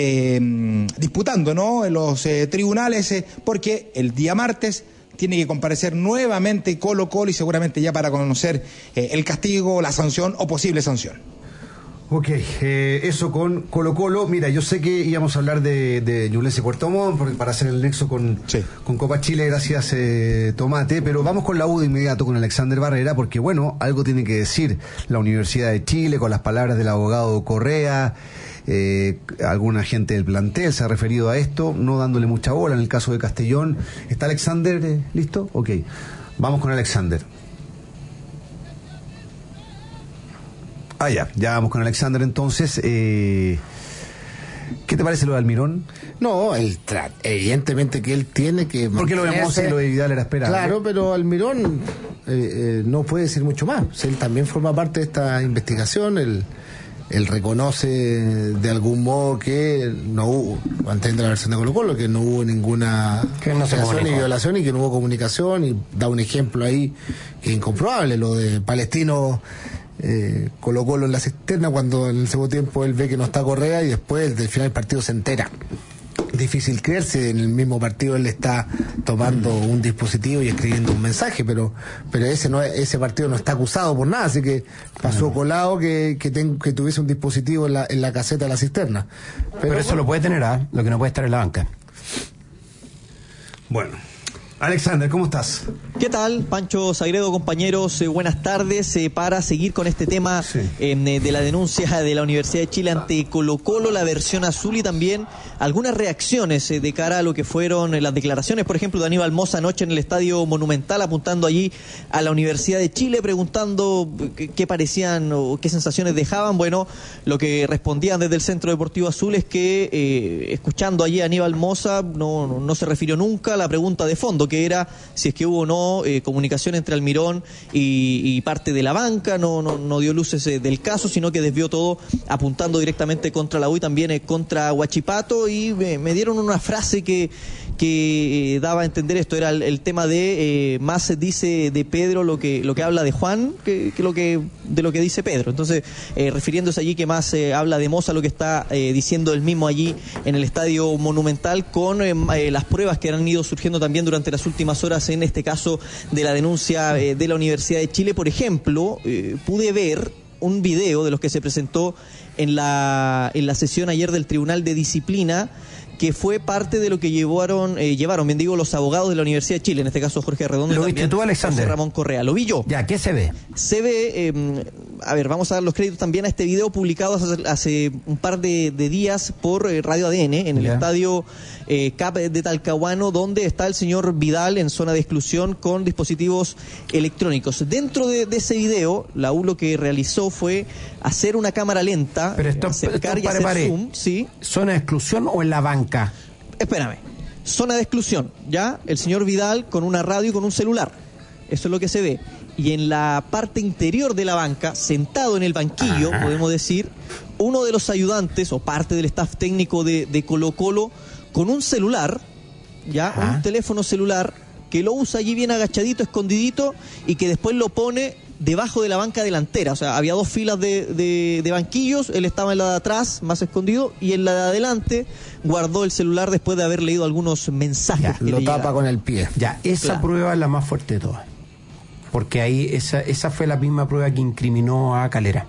disputando, ¿no?, en los tribunales, porque el día martes tiene que comparecer nuevamente Colo-Colo, y seguramente ya para conocer el castigo, la sanción o posible sanción. Ok, eso con Colo-Colo. Mira, yo sé que íbamos a hablar de Ñublense Puerto Montt para hacer el nexo con Copa Chile, gracias Tomate, pero vamos con la U de inmediato, con Alexander Barrera, porque bueno, algo tiene que decir la Universidad de Chile con las palabras del abogado Correa. Alguna gente del plantel se ha referido a esto, no dándole mucha bola en el caso de Castellón. ¿Está Alexander listo? Ok, vamos con Alexander. Ya vamos con Alexander entonces. ¿Qué te parece lo de Almirón? No, evidentemente que él tiene que... Porque lo vemos y lo de Vidal era esperable. Claro, pero Almirón no puede decir mucho más. O sea, él también forma parte de esta investigación, él reconoce de algún modo que no hubo, antes de la versión de Colo-Colo, que no hubo ninguna ni violación y que no hubo comunicación, y da un ejemplo ahí que es incomprobable, lo de Palestino... Colo-Colo en la cisterna, cuando en el segundo tiempo él ve que no está Correa y después del final del partido se entera. Difícil creerse, en el mismo partido él está tomando un dispositivo y escribiendo un mensaje, pero ese partido no está acusado por nada, así que pasó colado que tuviese un dispositivo en la caseta de la cisterna. Pero eso lo puede tener, lo que no puede estar en la banca. Bueno, Alexander, ¿cómo estás? ¿Qué tal? Pancho Sagredo, compañeros, buenas tardes. Para seguir con este tema de la denuncia de la Universidad de Chile ante Colo-Colo, la versión azul, y también algunas reacciones de cara a lo que fueron las declaraciones, por ejemplo, de Aníbal Mosa anoche en el Estadio Monumental, apuntando allí a la Universidad de Chile, preguntando qué parecían o qué sensaciones dejaban. Bueno, lo que respondían desde el Centro Deportivo Azul es que, escuchando allí a Aníbal Mosa, no se refirió nunca a la pregunta de fondo, que era si es que hubo o no comunicación entre Almirón y parte de la banca. No dio luces del caso, sino que desvió todo apuntando directamente contra la U y también contra Huachipato, y me dieron una frase que daba a entender esto. Era el tema de más se dice de Pedro lo que habla de Juan que de lo que dice Pedro. Entonces, refiriéndose allí que más habla de Mosa, lo que está diciendo él mismo allí en el Estadio Monumental, con las pruebas que han ido surgiendo también durante las últimas horas, en este caso de la denuncia de la Universidad de Chile. Por ejemplo, pude ver un video de los que se presentó en la sesión ayer del Tribunal de Disciplina, que fue parte de lo que llevaron, bien digo, los abogados de la Universidad de Chile, en este caso Jorge Redondo. ¿Lo viste tú, Alexander? José Ramón Correa. ¿Lo vi yo? Ya, ¿qué se ve? Se ve, vamos a dar los créditos también a este video publicado hace un par de días por Radio ADN, en el estadio CAP de Talcahuano, donde está el señor Vidal en zona de exclusión con dispositivos electrónicos. Dentro de ese video, la U lo que realizó fue hacer una cámara lenta, acercar y hacer zoom. ¿Sí? ¿Zona de exclusión o en la banca? Espérame. Zona de exclusión, ¿ya? El señor Vidal con una radio y con un celular. Eso es lo que se ve. Y en la parte interior de la banca, sentado en el banquillo, podemos decir, uno de los ayudantes o parte del staff técnico de Colo-Colo con un celular, ¿ya? Un teléfono celular que lo usa allí bien agachadito, escondidito, y que después lo pone debajo de la banca delantera. O sea, había dos filas de banquillos, él estaba en la de atrás, más escondido, y en la de adelante guardó el celular después de haber leído algunos mensajes. Lo tapa con el pie. Ya, esa prueba es la más fuerte de todas. Porque ahí esa fue la misma prueba que incriminó a Calera.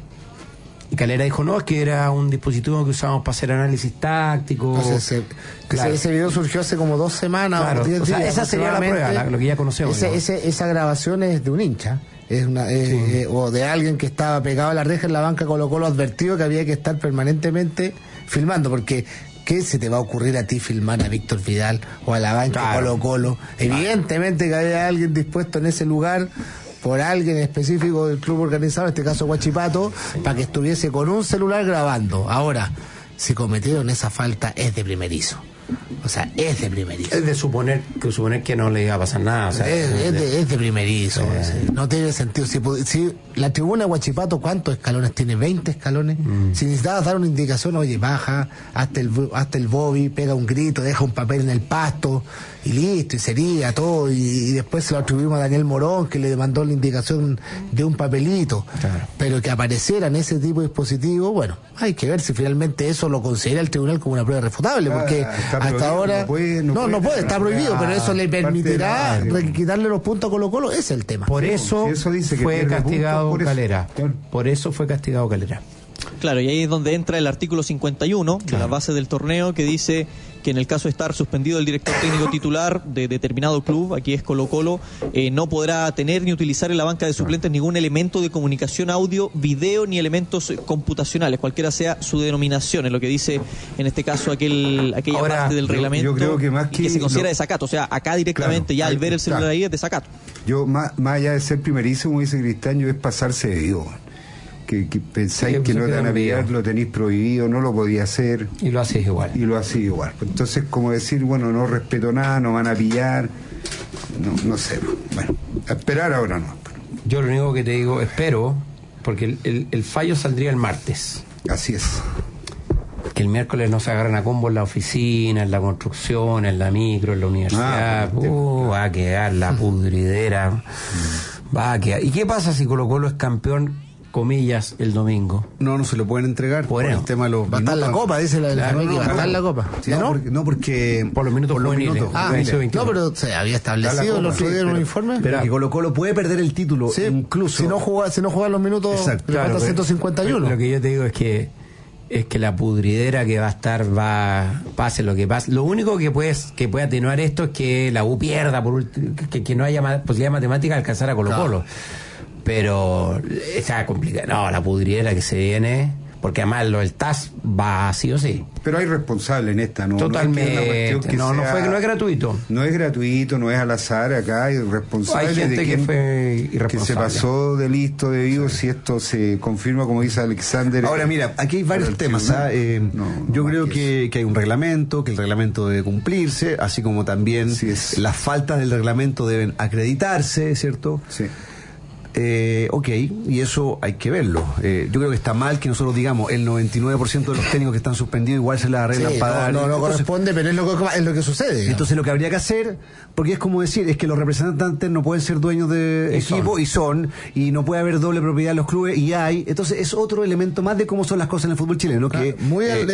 Y Calera dijo, no, es que era un dispositivo que usábamos para hacer análisis táctico. Ese video surgió hace como 2 semanas. Claro, o 10 días, esa sería la prueba, lo que ya conocemos. Esa grabación es de un hincha. O de alguien que estaba pegado a la reja en la banca Colo-Colo, advertido que había que estar permanentemente filmando, porque ¿qué se te va a ocurrir a ti filmar a Víctor Vidal o a la banca Colo-Colo? Evidentemente que había alguien dispuesto en ese lugar, por alguien específico del club organizado, en este caso Huachipato, para que estuviese con un celular grabando. Ahora, si cometieron esa falta, es de primerizo. O sea, es de primerizo. Es de suponer que no le iba a pasar nada. O sea, es de primerizo. No tiene sentido. Si la tribuna de Huachipato, ¿cuántos escalones tiene? 20 escalones. Si necesitabas dar una indicación, oye, baja, hasta el Bobby, pega un grito, deja un papel en el pasto, y listo, y sería todo. Y después se lo atribuimos a Daniel Morón, que le mandó la indicación de un papelito. Claro. Pero que aparecieran ese tipo de dispositivos, bueno, hay que ver si finalmente eso lo considera el tribunal como una prueba irrefutable, porque hasta ahora no puede, está prohibido, pero eso le permitirá quitarle los puntos a Colo-Colo. Ese es el tema. Por eso, dice que fue castigado Calera. Por eso fue castigado Calera. Claro, y ahí es donde entra el artículo 51 de la base del torneo, que dice que en el caso de estar suspendido el director técnico titular de determinado club, aquí es Colo-Colo, no podrá tener ni utilizar en la banca de suplentes ningún elemento de comunicación audio, video, ni elementos computacionales, cualquiera sea su denominación, es lo que dice en este caso aquella parte del reglamento. Yo creo que más que se considera desacato, o sea, acá directamente al ver el celular ahí es desacato. Yo, más allá de ser primerizo, como dice Cristian, es pasarse de vivo. que pensáis Sí, que no se te van a quedan pillar, vivos. lo tenéis prohibido, no lo podía hacer. Y lo haces igual. Entonces, como decir, bueno, no respeto nada, no van a pillar, no sé. Bueno, a esperar ahora no. Yo lo único que te digo, espero, porque el fallo saldría el martes. Así es. Que el miércoles no se agarran a combo en la oficina, en la construcción, en la micro, en la universidad. Va a quedar la pudridera. Va a quedar. ¿Y qué pasa si Colo-Colo es campeón, comillas, el domingo? No se lo pueden entregar por el tema de los va a estar la copa, dice la va a estar la copa. Sí, no, porque por los minutos juveniles. No, pero se había establecido el otro día en un informe. Pero que Colo-Colo puede perder el título, incluso si no juega los minutos. Exacto. Le falta 151. Lo que yo te digo es que la pudridera que va a estar, pase lo que pase. Lo único que puede atenuar esto es que la U pierda, que no haya posibilidad matemática de alcanzar a Colo-Colo. Pero está complicado. No, la pudridera que se viene, porque además lo del TAS va sí o sí. Pero hay responsable en esta, ¿no? Totalmente. No es gratuito. No es gratuito, no es al azar. Acá hay responsable. Hay gente que fue irresponsable, que se pasó de listo debido, si esto se confirma, como dice Alexander. Ahora, mira, aquí hay varios temas. Yo creo que hay un reglamento, que el reglamento debe cumplirse, así como también las faltas del reglamento deben acreditarse, ¿cierto? Sí. Ok, y eso hay que verlo. Yo creo que está mal que nosotros digamos el 99% de los técnicos que están suspendidos igual se las arreglan para dar. No corresponde, pero es lo que sucede. Entonces lo que habría que hacer, porque es como decir, es que los representantes no pueden ser dueños de equipo y no puede haber doble propiedad en los clubes y hay. Entonces es otro elemento más de cómo son las cosas en el fútbol chileno. Que, muy a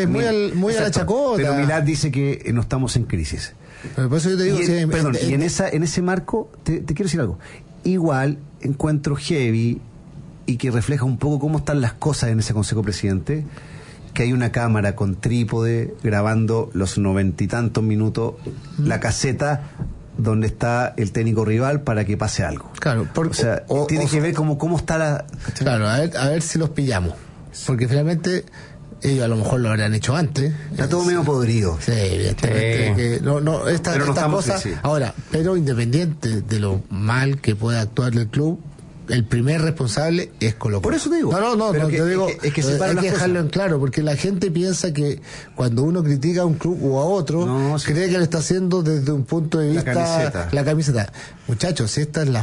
la chacota. Pero Milad dice que no estamos en crisis. Pero por eso yo te digo, y en ese marco te quiero decir algo. Igual encuentro heavy y que refleja un poco cómo están las cosas en ese Consejo Presidente, que hay una cámara con trípode grabando los 90 y tantos minutos la caseta donde está el técnico rival para que pase algo. Claro, tiene que ver cómo está la... Claro, a ver si los pillamos, porque finalmente ellos a lo mejor lo habrán hecho antes. Está todo medio podrido. Sí, evidentemente. Estas cosas. Ahora, pero independiente de lo mal que pueda actuar el club, el primer responsable es Colo-Colo. Por eso te digo. Te digo, es que hay que dejarlo en claro, porque la gente piensa que cuando uno critica a un club o a otro, cree que lo está haciendo desde un punto de vista la camiseta. Muchachos, esta es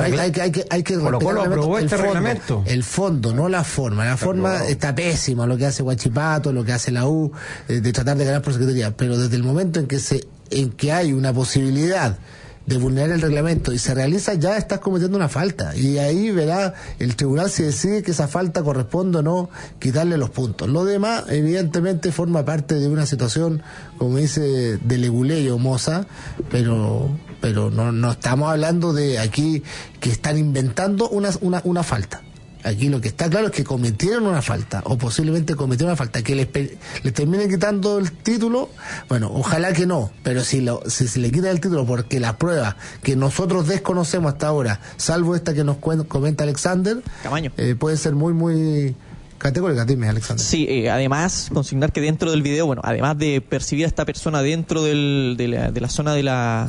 hay que Colo-Colo aprobó este reglamento. El fondo, no la forma. La forma está pésima, lo que hace Huachipato, lo que hace la U, de tratar de ganar por secretaría, pero desde el momento en que hay una posibilidad de vulnerar el reglamento y se realiza, ya estás cometiendo una falta, y ahí verá el tribunal si decide que esa falta corresponde o no quitarle los puntos. Lo demás evidentemente forma parte de una situación, como dice, de leguleyo Moza, pero no estamos hablando de aquí que están inventando una falta. Aquí lo que está claro es que cometieron una falta, o posiblemente cometieron una falta, que les terminen quitando el título. Bueno, ojalá que no, pero si se le quita el título porque la prueba que nosotros desconocemos hasta ahora, salvo esta que nos comenta Alexander, Camaño, puede ser muy, muy categórica. Dime, Alexander. Sí, además, consignar que dentro del video, bueno, además de percibir a esta persona dentro de la zona de la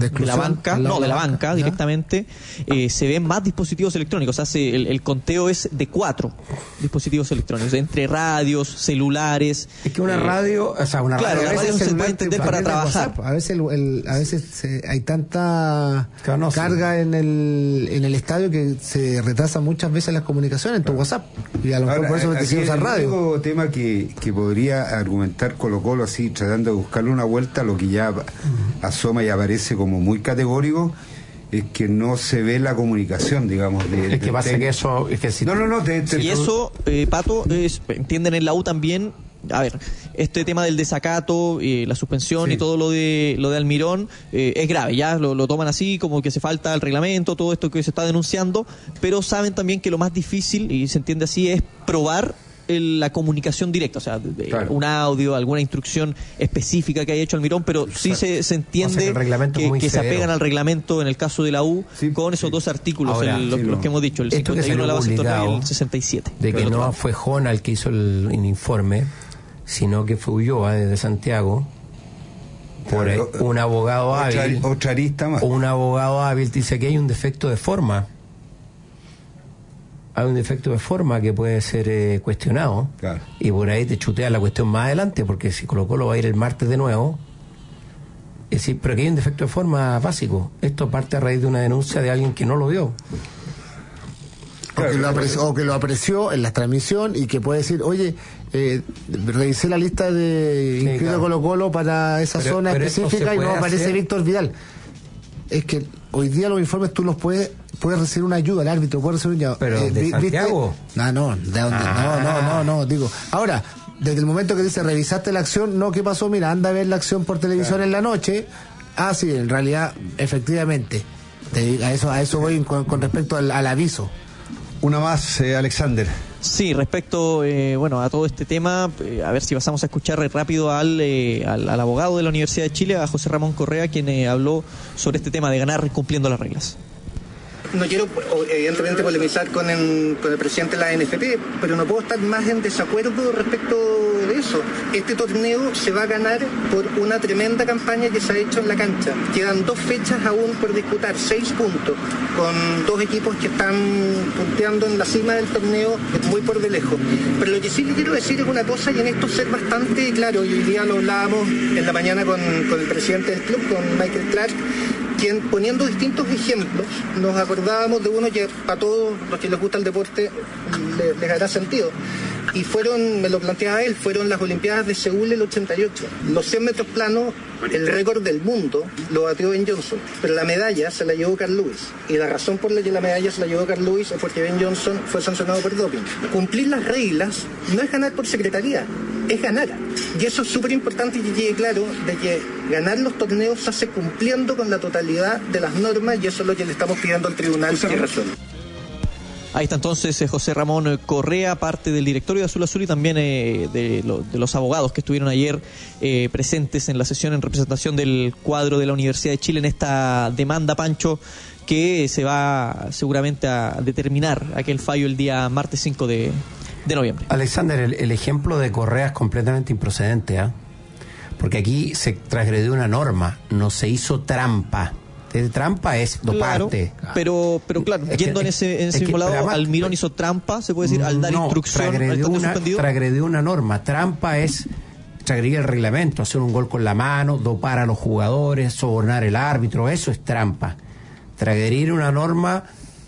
banca directamente, se ven más dispositivos electrónicos. El conteo es de 4 dispositivos electrónicos, entre radios, celulares. Es que una radio, la radio se puede entender para trabajar. A veces hay tanta carga en el estadio que se retrasa muchas veces las comunicaciones en tu WhatsApp, y a lo mejor por eso te quieres usar radio. El único tema que podría argumentar Colo-Colo, así tratando de buscarle una vuelta a lo que ya asoma y aparece como muy categórico, es que no se ve la comunicación, digamos. Es que pasa que eso... Es que si y eso, Pato, entienden en la U también. A ver, este tema del desacato, la suspensión y todo lo de Almirón es grave, ya lo toman así, como que se falta el reglamento, todo esto que se está denunciando, pero saben también que lo más difícil, y se entiende así, es probar la comunicación directa, o sea, un audio, alguna instrucción específica que haya hecho Almirón, pero sí se entiende que se apegan al reglamento en el caso de la U, con esos dos artículos, ahora, los que hemos dicho, el 51 de la base y el 67. De que no fue Jona el que hizo el informe, sino que fue Ulloa desde Santiago, por un abogado hábil. Otra arista más. Un abogado hábil dice que hay un defecto de forma. hay un defecto de forma que puede ser cuestionado. Claro. Y por ahí te chutea la cuestión más adelante, porque si Colo-Colo va a ir el martes de nuevo. Es decir, pero aquí hay un defecto de forma básico. Esto parte a raíz de una denuncia de alguien que no lo vio. O que lo apreció en la transmisión y que puede decir, oye, revisé la lista de inscritos de Colo-Colo para esa zona específica y no aparece Víctor Vidal. Es que hoy día los informes tú los puedes recibir una ayuda, el árbitro puede recibir una ayuda. Pero de Santiago. No, ¿de dónde? No, digo. Ahora, desde el momento que dice, revisaste la acción, no, ¿qué pasó? Mira, anda a ver la acción por televisión en la noche. Ah, sí, en realidad, efectivamente. A eso voy con respecto al aviso. Una más, Alexander. Sí, respecto a todo este tema, a ver si pasamos a escuchar rápido al abogado de la Universidad de Chile, a José Ramón Correa, quien habló sobre este tema de ganar cumpliendo las reglas. No quiero, evidentemente, polemizar con el presidente de la NFP, pero no puedo estar más en desacuerdo respecto de eso. Este torneo se va a ganar por una tremenda campaña que se ha hecho en la cancha. Quedan 2 fechas aún por disputar, 6 puntos, con 2 equipos que están punteando en la cima del torneo muy por de lejos. Pero lo que sí le quiero decir es una cosa, y en esto ser bastante claro, y hoy día lo hablábamos en la mañana con el presidente del club, con Michael Clark, quien, poniendo distintos ejemplos, nos acordábamos de uno que a todos los que les gusta el deporte les hará sentido. Y me lo planteaba él, fueron las Olimpiadas de Seúl el 88. Los 100 metros planos, el récord del mundo lo batió Ben Johnson, pero la medalla se la llevó Carl Lewis. Y la razón por la que la medalla se la llevó Carl Lewis es porque Ben Johnson fue sancionado por doping. Cumplir las reglas no es ganar por secretaría, es ganar. Y eso es súper importante, y que quede claro de que ganar los torneos se hace cumpliendo con la totalidad de las normas, y eso es lo que le estamos pidiendo al tribunal que resuelva. Ahí está entonces José Ramón Correa, parte del directorio de Azul Azul, y también de los abogados que estuvieron ayer presentes en la sesión en representación del cuadro de la Universidad de Chile en esta demanda, Pancho, que se va seguramente a determinar aquel fallo el día martes 5 de noviembre. Alexander, el ejemplo de Correa es completamente improcedente, porque aquí se transgredió una norma, no se hizo trampa. Trampa es doparte. Pero claro, yendo en ese mismo lado, además, Almirón hizo trampa, se puede decir, al dar instrucción al torneo suspendido. Transgredió una norma. Trampa es transgredir el reglamento, hacer un gol con la mano, dopar a los jugadores, sobornar el árbitro, eso es trampa. Transgredir una norma...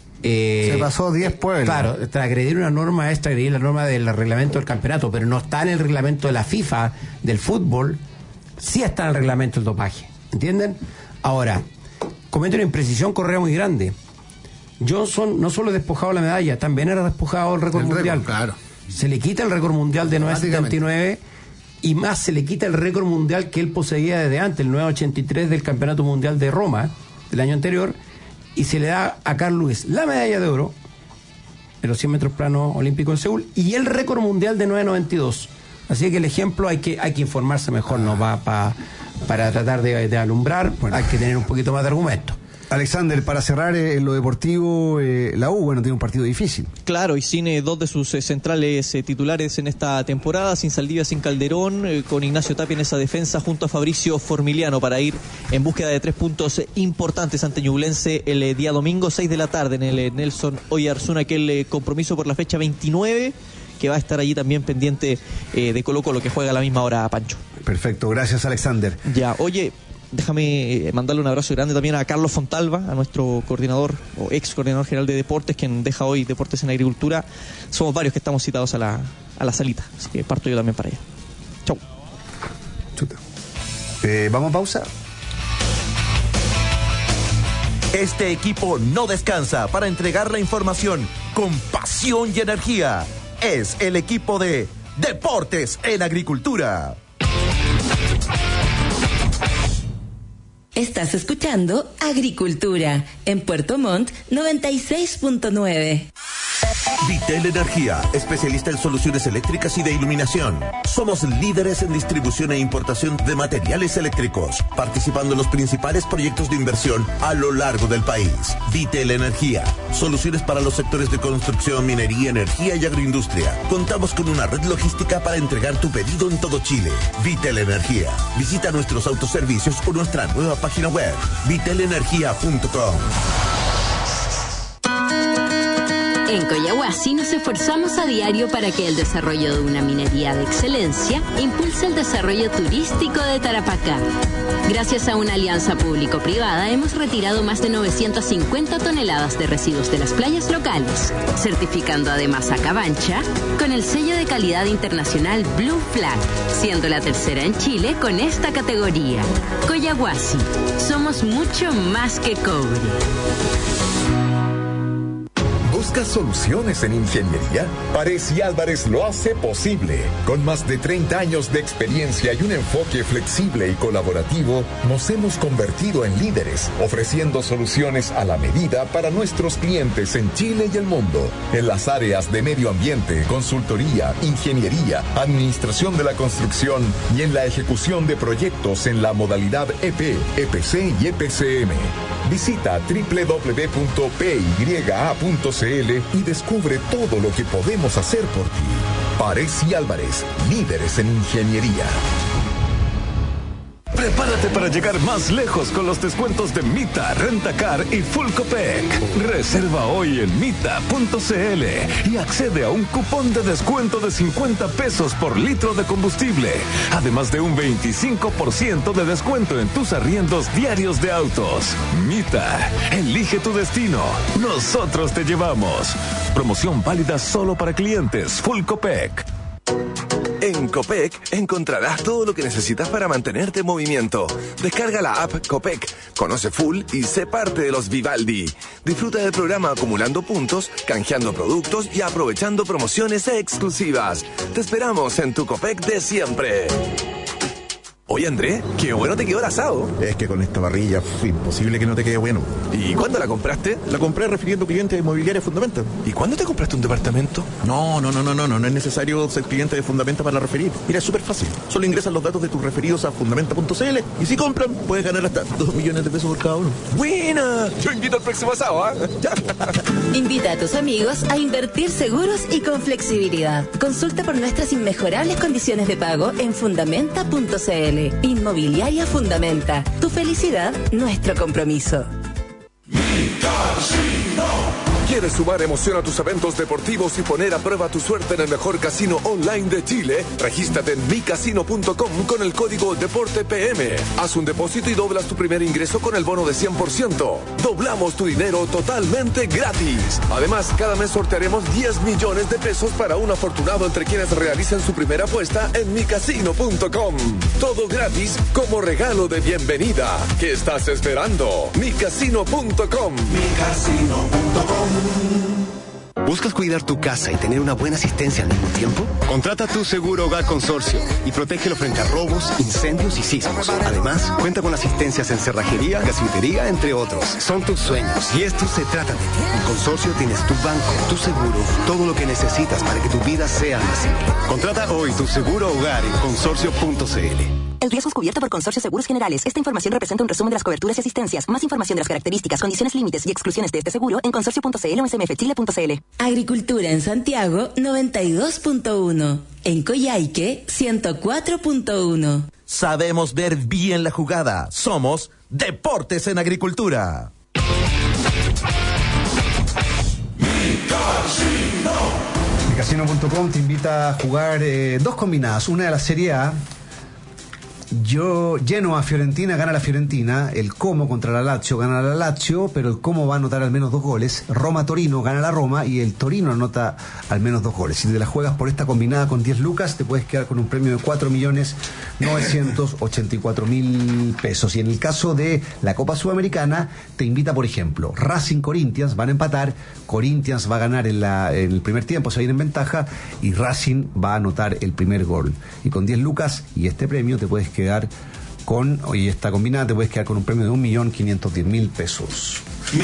se pasó 10 pueblos. Claro, transgredir una norma es transgredir la norma del reglamento del campeonato, pero no está en el reglamento de la FIFA, del fútbol, sí está en el reglamento del dopaje. ¿Entienden? Ahora, comete una imprecisión Correa muy grande. Johnson no solo despojado la medalla, también era despojado el récord mundial. Claro. Se le quita el récord mundial de 9.79 y más se le quita el récord mundial que él poseía desde antes, el 9.83 del Campeonato Mundial de Roma, del año anterior, y se le da a Carl Lewis la medalla de oro en los 100 metros planos olímpicos en Seúl y el récord mundial de 9.92. Así que el ejemplo hay que informarse mejor, no va para tratar de alumbrar, hay que tener un poquito más de argumento. Alexander, para cerrar en lo deportivo, la U, tiene un partido difícil. Claro, y sin 2 de sus centrales titulares en esta temporada, sin Saldivia, sin Calderón, con Ignacio Tapia en esa defensa, junto a Fabricio Formiliano, para ir en búsqueda de 3 puntos importantes ante Ñublense el día domingo, 6 de la tarde, en el Nelson Oyarzún, aquel compromiso por la fecha 29, que va a estar allí también pendiente de Colo-Colo, que juega a la misma hora, Pancho. Perfecto, gracias, Alexander. Ya, oye, déjame mandarle un abrazo grande también a Carlos Fontalva, a nuestro coordinador o ex coordinador general de deportes, quien deja hoy Deportes en Agricultura. Somos varios que estamos citados a la salita, así que parto yo también para allá. Chau. Chuta. ¿Vamos a pausa? Este equipo no descansa para entregar la información con pasión y energía. Es el equipo de Deportes en Agricultura. Estás escuchando Agricultura en Puerto Montt 96.9. Vitel Energía, especialista en soluciones eléctricas y de iluminación. Somos líderes en distribución e importación de materiales eléctricos, participando en los principales proyectos de inversión a lo largo del país. Vitel Energía, soluciones para los sectores de construcción, minería, energía y agroindustria. Contamos con una red logística para entregar tu pedido en todo Chile. Vitel Energía. Visita nuestros autoservicios o nuestra nueva página web, vitelenergia.com. En Coyahuasi nos esforzamos a diario para que el desarrollo de una minería de excelencia impulse el desarrollo turístico de Tarapacá. Gracias a una alianza público-privada hemos retirado más de 950 toneladas de residuos de las playas locales, certificando además a Cabancha con el sello de calidad internacional Blue Flag, siendo la tercera en Chile con esta categoría. Coyahuasi, somos mucho más que cobre. ¿Buscas soluciones en ingeniería? Párez y Álvarez lo hace posible. Con más de 30 años de experiencia y un enfoque flexible y colaborativo, nos hemos convertido en líderes, ofreciendo soluciones a la medida para nuestros clientes en Chile y el mundo. En las áreas de medio ambiente, consultoría, ingeniería, administración de la construcción y en la ejecución de proyectos en la modalidad EP, EPC y EPCM. Visita www.pya.cl y descubre todo lo que podemos hacer por ti. Párez y Álvarez, líderes en ingeniería. Prepárate para llegar más lejos con los descuentos de Mita, Rentacar y Full Copec. Reserva hoy en mita.cl y accede a un cupón de descuento de 50 pesos por litro de combustible, además de un 25% de descuento en tus arriendos diarios de autos. Mita, elige tu destino. Nosotros te llevamos. Promoción válida solo para clientes Full Copec. En Copec encontrarás todo lo que necesitas para mantenerte en movimiento. Descarga la app Copec, conoce Full y sé parte de los Vivaldi. Disfruta del programa acumulando puntos, canjeando productos y aprovechando promociones exclusivas. Te esperamos en tu Copec de siempre. Oye, Andrés, qué bueno te quedó el asado. Es que con esta parrilla fue imposible que no te quede bueno. ¿Y cuándo la compraste? La compré refiriendo cliente de Inmobiliaria Fundamenta. ¿Y cuándo te compraste un departamento? No es necesario ser cliente de Fundamenta para referir. Mira, es súper fácil. Solo ingresas los datos de tus referidos a fundamenta.cl y si compran, puedes ganar hasta 2 millones de pesos por cada uno. ¡Buena! Yo invito al próximo asado, ¿ah? Invita a tus amigos a invertir seguros y con flexibilidad. Consulta por nuestras inmejorables condiciones de pago en fundamenta.cl. Inmobiliaria Fundamenta. Tu felicidad, nuestro compromiso. ¿Quieres sumar emoción a tus eventos deportivos y poner a prueba tu suerte en el mejor casino online de Chile? Regístrate en micasino.com con el código DEPORTEPM. Haz un depósito y doblas tu primer ingreso con el bono de 100%. Doblamos tu dinero totalmente gratis. Además, cada mes sortearemos 10 millones de pesos para un afortunado entre quienes realicen su primera apuesta en micasino.com. Todo gratis como regalo de bienvenida. ¿Qué estás esperando? micasino.com. Micasino.com. ¿Buscas cuidar tu casa y tener una buena asistencia al mismo tiempo? Contrata tu seguro Hogar Consorcio y protégelo frente a robos, incendios y sismos. Además, cuenta con asistencias en cerrajería, gasfitería, entre otros. Son tus sueños y esto se trata de ti. En Consorcio tienes tu banco, tu seguro, todo lo que necesitas para que tu vida sea más simple. Contrata hoy tu seguro hogar en consorcio.cl. El riesgo es cubierto por Consorcio Seguros Generales. Esta información representa un resumen de las coberturas y asistencias. Más información de las características, condiciones, límites y exclusiones de este seguro en consorcio.cl o en smfchile.cl. Agricultura en Santiago 92.1. En Coyhaique 104.1. Sabemos ver bien la jugada. Somos Deportes en Agricultura. Micasino.com te invita a jugar dos combinadas. Una de la Serie A. Genoa Fiorentina, gana la Fiorentina. El Como contra la Lazio, gana la Lazio, pero el Como va a anotar al menos 2 goles. Roma Torino, gana la Roma y el Torino anota al menos 2 goles. Si te la juegas por esta combinada con 10 lucas, te puedes quedar con un premio de 4.984.000 pesos. Y en el caso de la Copa Sudamericana, te invita, por ejemplo, Racing Corinthians, van a empatar. Corinthians va a ganar en el primer tiempo, se va a ir en ventaja, y Racing va a anotar el primer gol. Y con 10 lucas y este premio te puedes quedar con, hoy esta combinada, te puedes quedar con un premio de 1.510.000 pesos.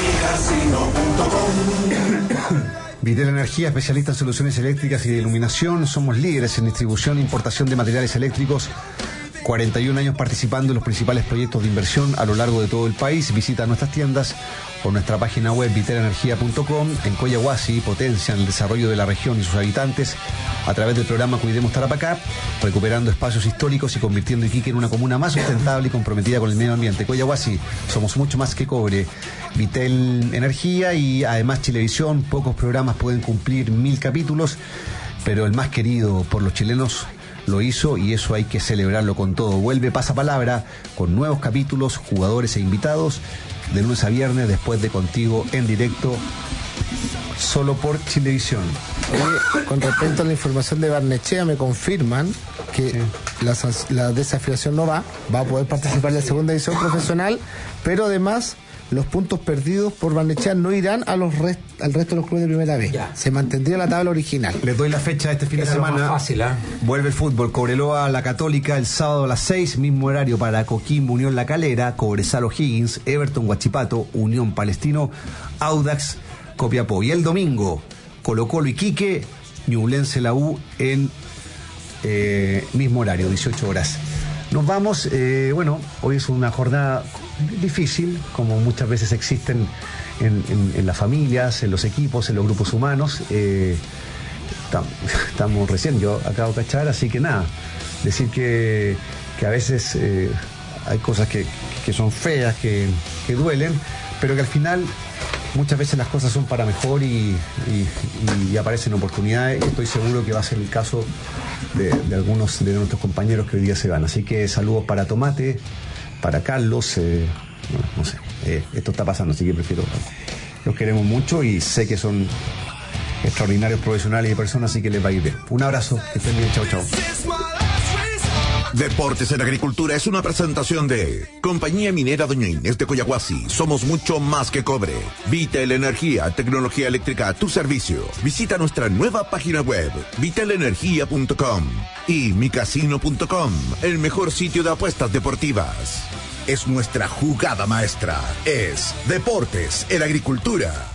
Vitel Energía, especialista en soluciones eléctricas y de iluminación. Somos líderes en distribución e importación de materiales eléctricos 41 años participando en los principales proyectos de inversión a lo largo de todo el país. Visita nuestras tiendas o nuestra página web vitelenergia.com. En Collahuasi potencian el desarrollo de la región y sus habitantes a través del programa Cuidemos Tarapacá, recuperando espacios históricos y convirtiendo Iquique en una comuna más sustentable y comprometida con el medio ambiente. Collahuasi, somos mucho más que cobre. Vitel Energía y además Chilevisión. Pocos programas pueden cumplir 1000 capítulos, pero el más querido por los chilenos lo hizo y eso hay que celebrarlo con todo. Vuelve Pasapalabra con nuevos capítulos, jugadores e invitados de lunes a viernes después de Contigo en directo, solo por Chilevisión. Con respecto a la información de Barnechea, me confirman que la desafiación no va a poder participar en la segunda edición profesional, pero además los puntos perdidos por Barnechea no irán al resto de los clubes de primera vez. Se mantendría la tabla original. Les doy la fecha de este fin de semana. Fácil, ¿eh? Vuelve el fútbol. Cobreloa, La Católica, el sábado a las 6, mismo horario para Coquimbo, Unión La Calera, Cobresal O'Higgins, Everton Huachipato, Unión Palestino, Audax Copiapó. Y el domingo, Colo-Colo Iquique, Ñublense La U en mismo horario, 18 horas. Nos vamos, hoy es una jornada difícil, como muchas veces existen en las familias, en los equipos, en los grupos humanos. Estamos recién, yo acabo de cachar, así que nada, decir que a veces hay cosas que son feas, que duelen, pero que al final muchas veces las cosas son para mejor y aparecen oportunidades. Estoy seguro que va a ser el caso de algunos de nuestros compañeros que hoy día se van. Así que saludos para Tomate, para Carlos, esto está pasando, así que prefiero, los queremos mucho y sé que son extraordinarios profesionales y personas, así que les va a ir bien. Un abrazo, que estén bien, chao. Deportes en Agricultura es una presentación de Compañía Minera Doña Inés de Collahuasi. Somos mucho más que cobre. Vitel Energía, tecnología eléctrica a tu servicio. Visita nuestra nueva página web, vitelenergia.com y micasino.com, el mejor sitio de apuestas deportivas. Es nuestra jugada maestra. Es Deportes en Agricultura.